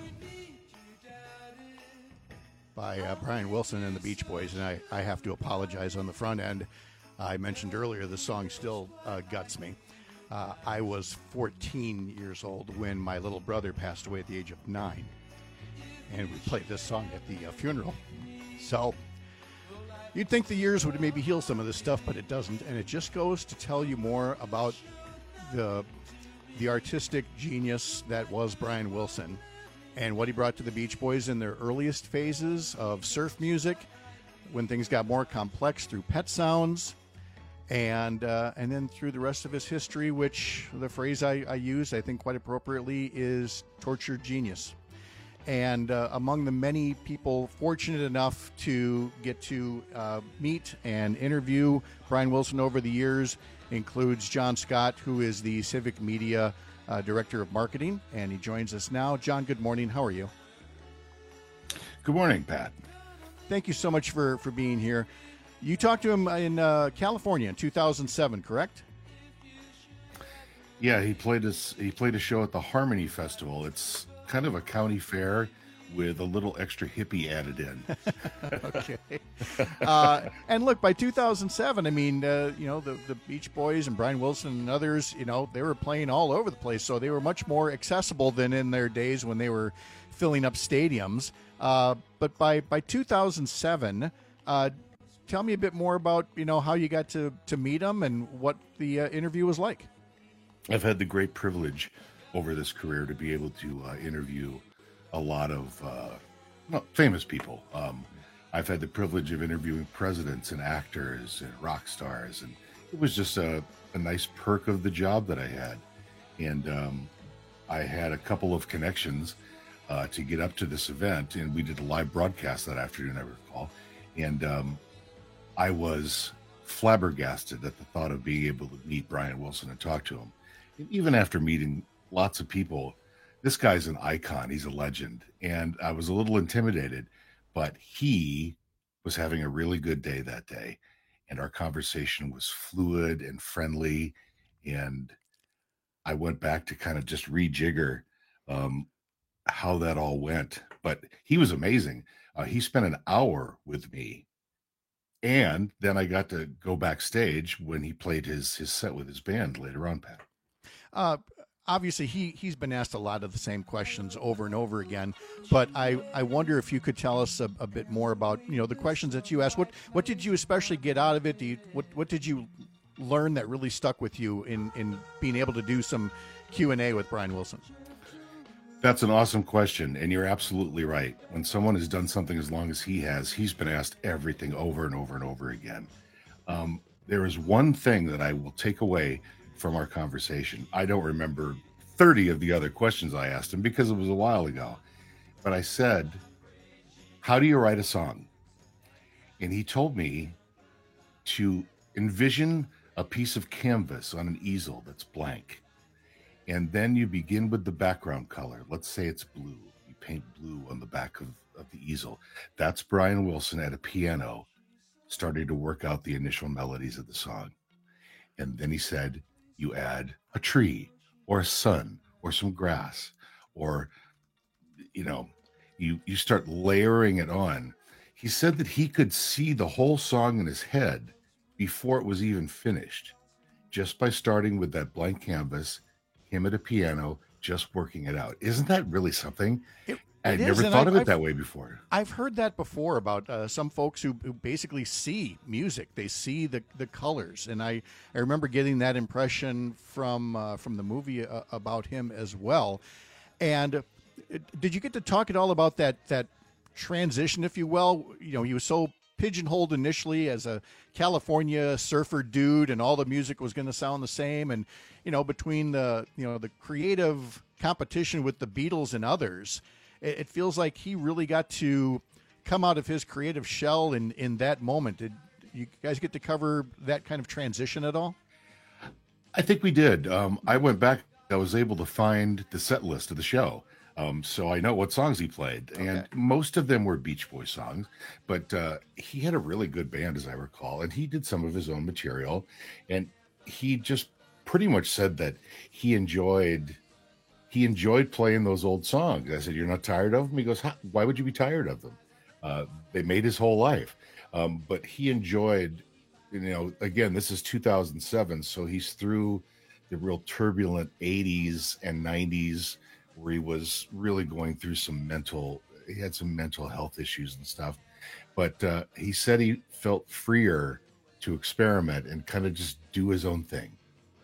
by uh, Brian Wilson and the Beach Boys, and I, I have to apologize on the front end. I mentioned earlier the song still uh, guts me. Uh, I was fourteen years old when my little brother passed away at the age of nine, and we played this song at the uh, funeral. So you'd think the years would maybe heal some of this stuff, but it doesn't, and it just goes to tell you more about the the artistic genius that was Brian Wilson and what he brought to the Beach Boys in their earliest phases of surf music, when things got more complex through Pet Sounds, and uh, and then through the rest of his history, which the phrase I, I use, I think quite appropriately, is tortured genius. And uh, among the many people fortunate enough to get to uh, meet and interview Brian Wilson over the years includes John Scott, who is the Civic Media uh, Director of Marketing, and he joins us now. John, good morning. How are you? Good morning, Pat. Thank you so much for, for being here. You talked to him in uh, California in two thousand seven, correct? Yeah, he played his he played a show at the Harmony Festival. It's kind of a county fair with a little extra hippie added in. Okay. Uh, and look, by two thousand seven, I mean, uh, you know, the, the Beach Boys and Brian Wilson and others, you know, they were playing all over the place. So they were much more accessible than in their days when they were filling up stadiums. Uh, but by, by two thousand seven, uh, tell me a bit more about, you know, how you got to, to meet them and what the uh, interview was like. I've had the great privilege over this career to be able to uh, interview a lot of uh, well, famous people. Um, I've had the privilege of interviewing presidents and actors and rock stars, and it was just a, a nice perk of the job that I had. And um, I had a couple of connections uh, to get up to this event, and we did a live broadcast that afternoon, I recall. And um, I was flabbergasted at the thought of being able to meet Brian Wilson and talk to him. And even after meeting lots of people, this guy's an icon. He's a legend. And I was a little intimidated, but he was having a really good day that day. And our conversation was fluid and friendly. And I went back to kind of just rejigger um, how that all went. But he was amazing. Uh, he spent an hour with me. And then I got to go backstage when he played his, his set with his band later on, Pat. Uh, Obviously, he, he's been asked a lot of the same questions over and over again, but I, I wonder if you could tell us a, a bit more about, you know, the questions that you asked. What what did you especially get out of it? Do you, what what did you learn that really stuck with you in, in being able to do some Q and A with Brian Wilson? That's an awesome question, and you're absolutely right. When someone has done something as long as he has, he's been asked everything over and over and over again. Um, there is one thing that I will take away from our conversation. I don't remember thirty of the other questions I asked him because it was a while ago. But I said, how do you write a song? And he told me to envision a piece of canvas on an easel that's blank. And then you begin with the background color. Let's say it's blue. You paint blue on the back of, of the easel. That's Brian Wilson at a piano starting to work out the initial melodies of the song. And then he said, you add a tree or a sun or some grass, or, you know, you, you start layering it on. He said that he could see the whole song in his head before it was even finished, just by starting with that blank canvas, him at a piano, just working it out. Isn't that really something? It, I'd it never is, thought I've, of it I've, that way before. I've heard that before about uh, some folks who, who basically see music. They see the, the colors. And I, I remember getting that impression from uh, from the movie uh, about him as well. And uh, did you get to talk at all about that that transition, if you will? You know, he was so pigeonholed initially as a California surfer dude, and all the music was going to sound the same. And, you know, between the, you know, the creative competition with the Beatles and others, it feels like he really got to come out of his creative shell in, in that moment. Did you guys get to cover that kind of transition at all? I think we did. Um, I went back. I was able to find the set list of the show. Um, so I know what songs he played. Okay. And most of them were Beach Boys songs. But uh, he had a really good band, as I recall. And he did some of his own material. And he just pretty much said that he enjoyed... He enjoyed playing those old songs. I said, you're not tired of them? He goes, why would you be tired of them? Uh, they made his whole life. Um, but he enjoyed, you know, again, this is two thousand seven. So he's through the real turbulent eighties and nineties where he was really going through some mental, he had some mental health issues and stuff. But uh, he said he felt freer to experiment and kind of just do his own thing.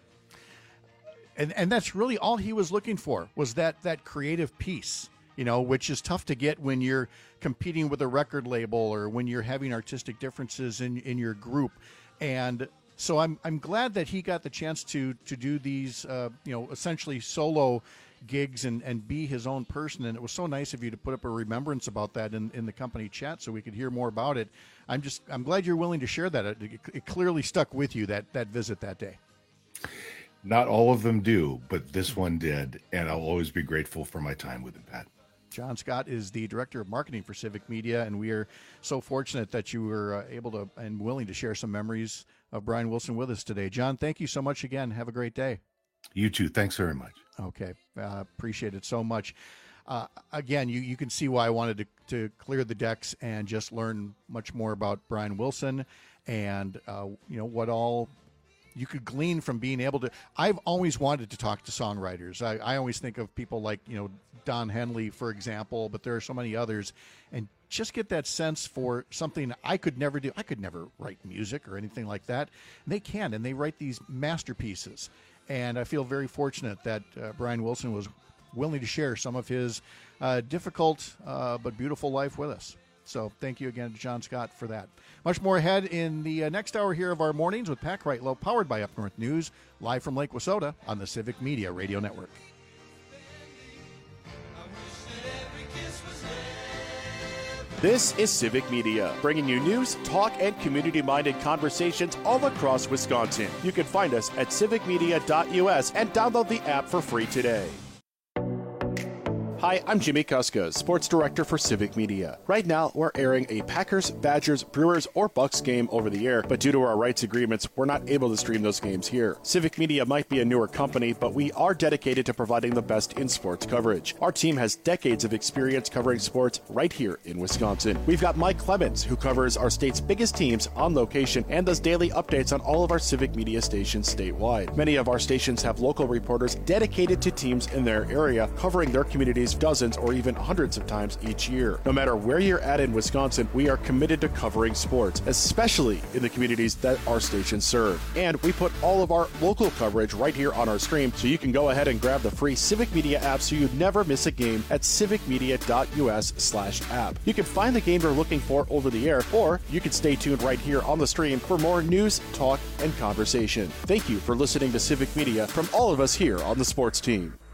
And and that's really all he was looking for, was that that creative piece, you know, which is tough to get when you're competing with a record label or when you're having artistic differences in, in your group. And so I'm I'm glad that he got the chance to to do these, uh, you know, essentially solo gigs and, and be his own person. And it was so nice of you to put up a remembrance about that in, in the company chat so we could hear more about it. I'm just I'm glad you're willing to share that. It, it clearly stuck with you, that that visit that day. Not all of them do, but this one did, and I'll always be grateful for my time with him, Pat. John Scott is the Director of Marketing for Civic Media, and we are so fortunate that you were uh, able to and willing to share some memories of Brian Wilson with us today. John, thank you so much again. Have a great day. You too. Thanks very much. Okay. Uh, appreciate it so much. uh, again, you, you can see why I wanted to, to clear the decks and just learn much more about Brian Wilson and, uh, you know, what all you could glean from being able to. I've always wanted to talk to songwriters. I, I always think of people like, you know, Don Henley, for example, but there are so many others, and just get that sense for something I could never do. I could never write music or anything like that. And they can, and they write these masterpieces. And I feel very fortunate that uh, Brian Wilson was willing to share some of his uh, difficult uh, but beautiful life with us. So thank you again to John Scott for that. Much more ahead in the uh, next hour here of our mornings with Pat Kreitlow, powered by Up North News, live from Lake Wissota on the Civic Media Radio Network. This is Civic Media, bringing you news, talk, and community-minded conversations all across Wisconsin. You can find us at civic media dot U S and download the app for free today. Hi, I'm Jimmy Kuska, Sports Director for Civic Media. Right now, we're airing a Packers, Badgers, Brewers, or Bucks game over the air, but due to our rights agreements, we're not able to stream those games here. Civic Media might be a newer company, but we are dedicated to providing the best in sports coverage. Our team has decades of experience covering sports right here in Wisconsin. We've got Mike Clemens, who covers our state's biggest teams on location and does daily updates on all of our Civic Media stations statewide. Many of our stations have local reporters dedicated to teams in their area, covering their communities dozens or even hundreds of times each year. No matter where you're at in Wisconsin, we are committed to covering sports, especially in the communities that our stations serve. And we put all of our local coverage right here on our stream, so you can go ahead and grab the free Civic Media app so you never miss a game at civic media dot U S slash app. You can find the game you're looking for over the air, or you can stay tuned right here on the stream for more news, talk, and conversation. Thank you for listening to Civic Media from all of us here on the sports team.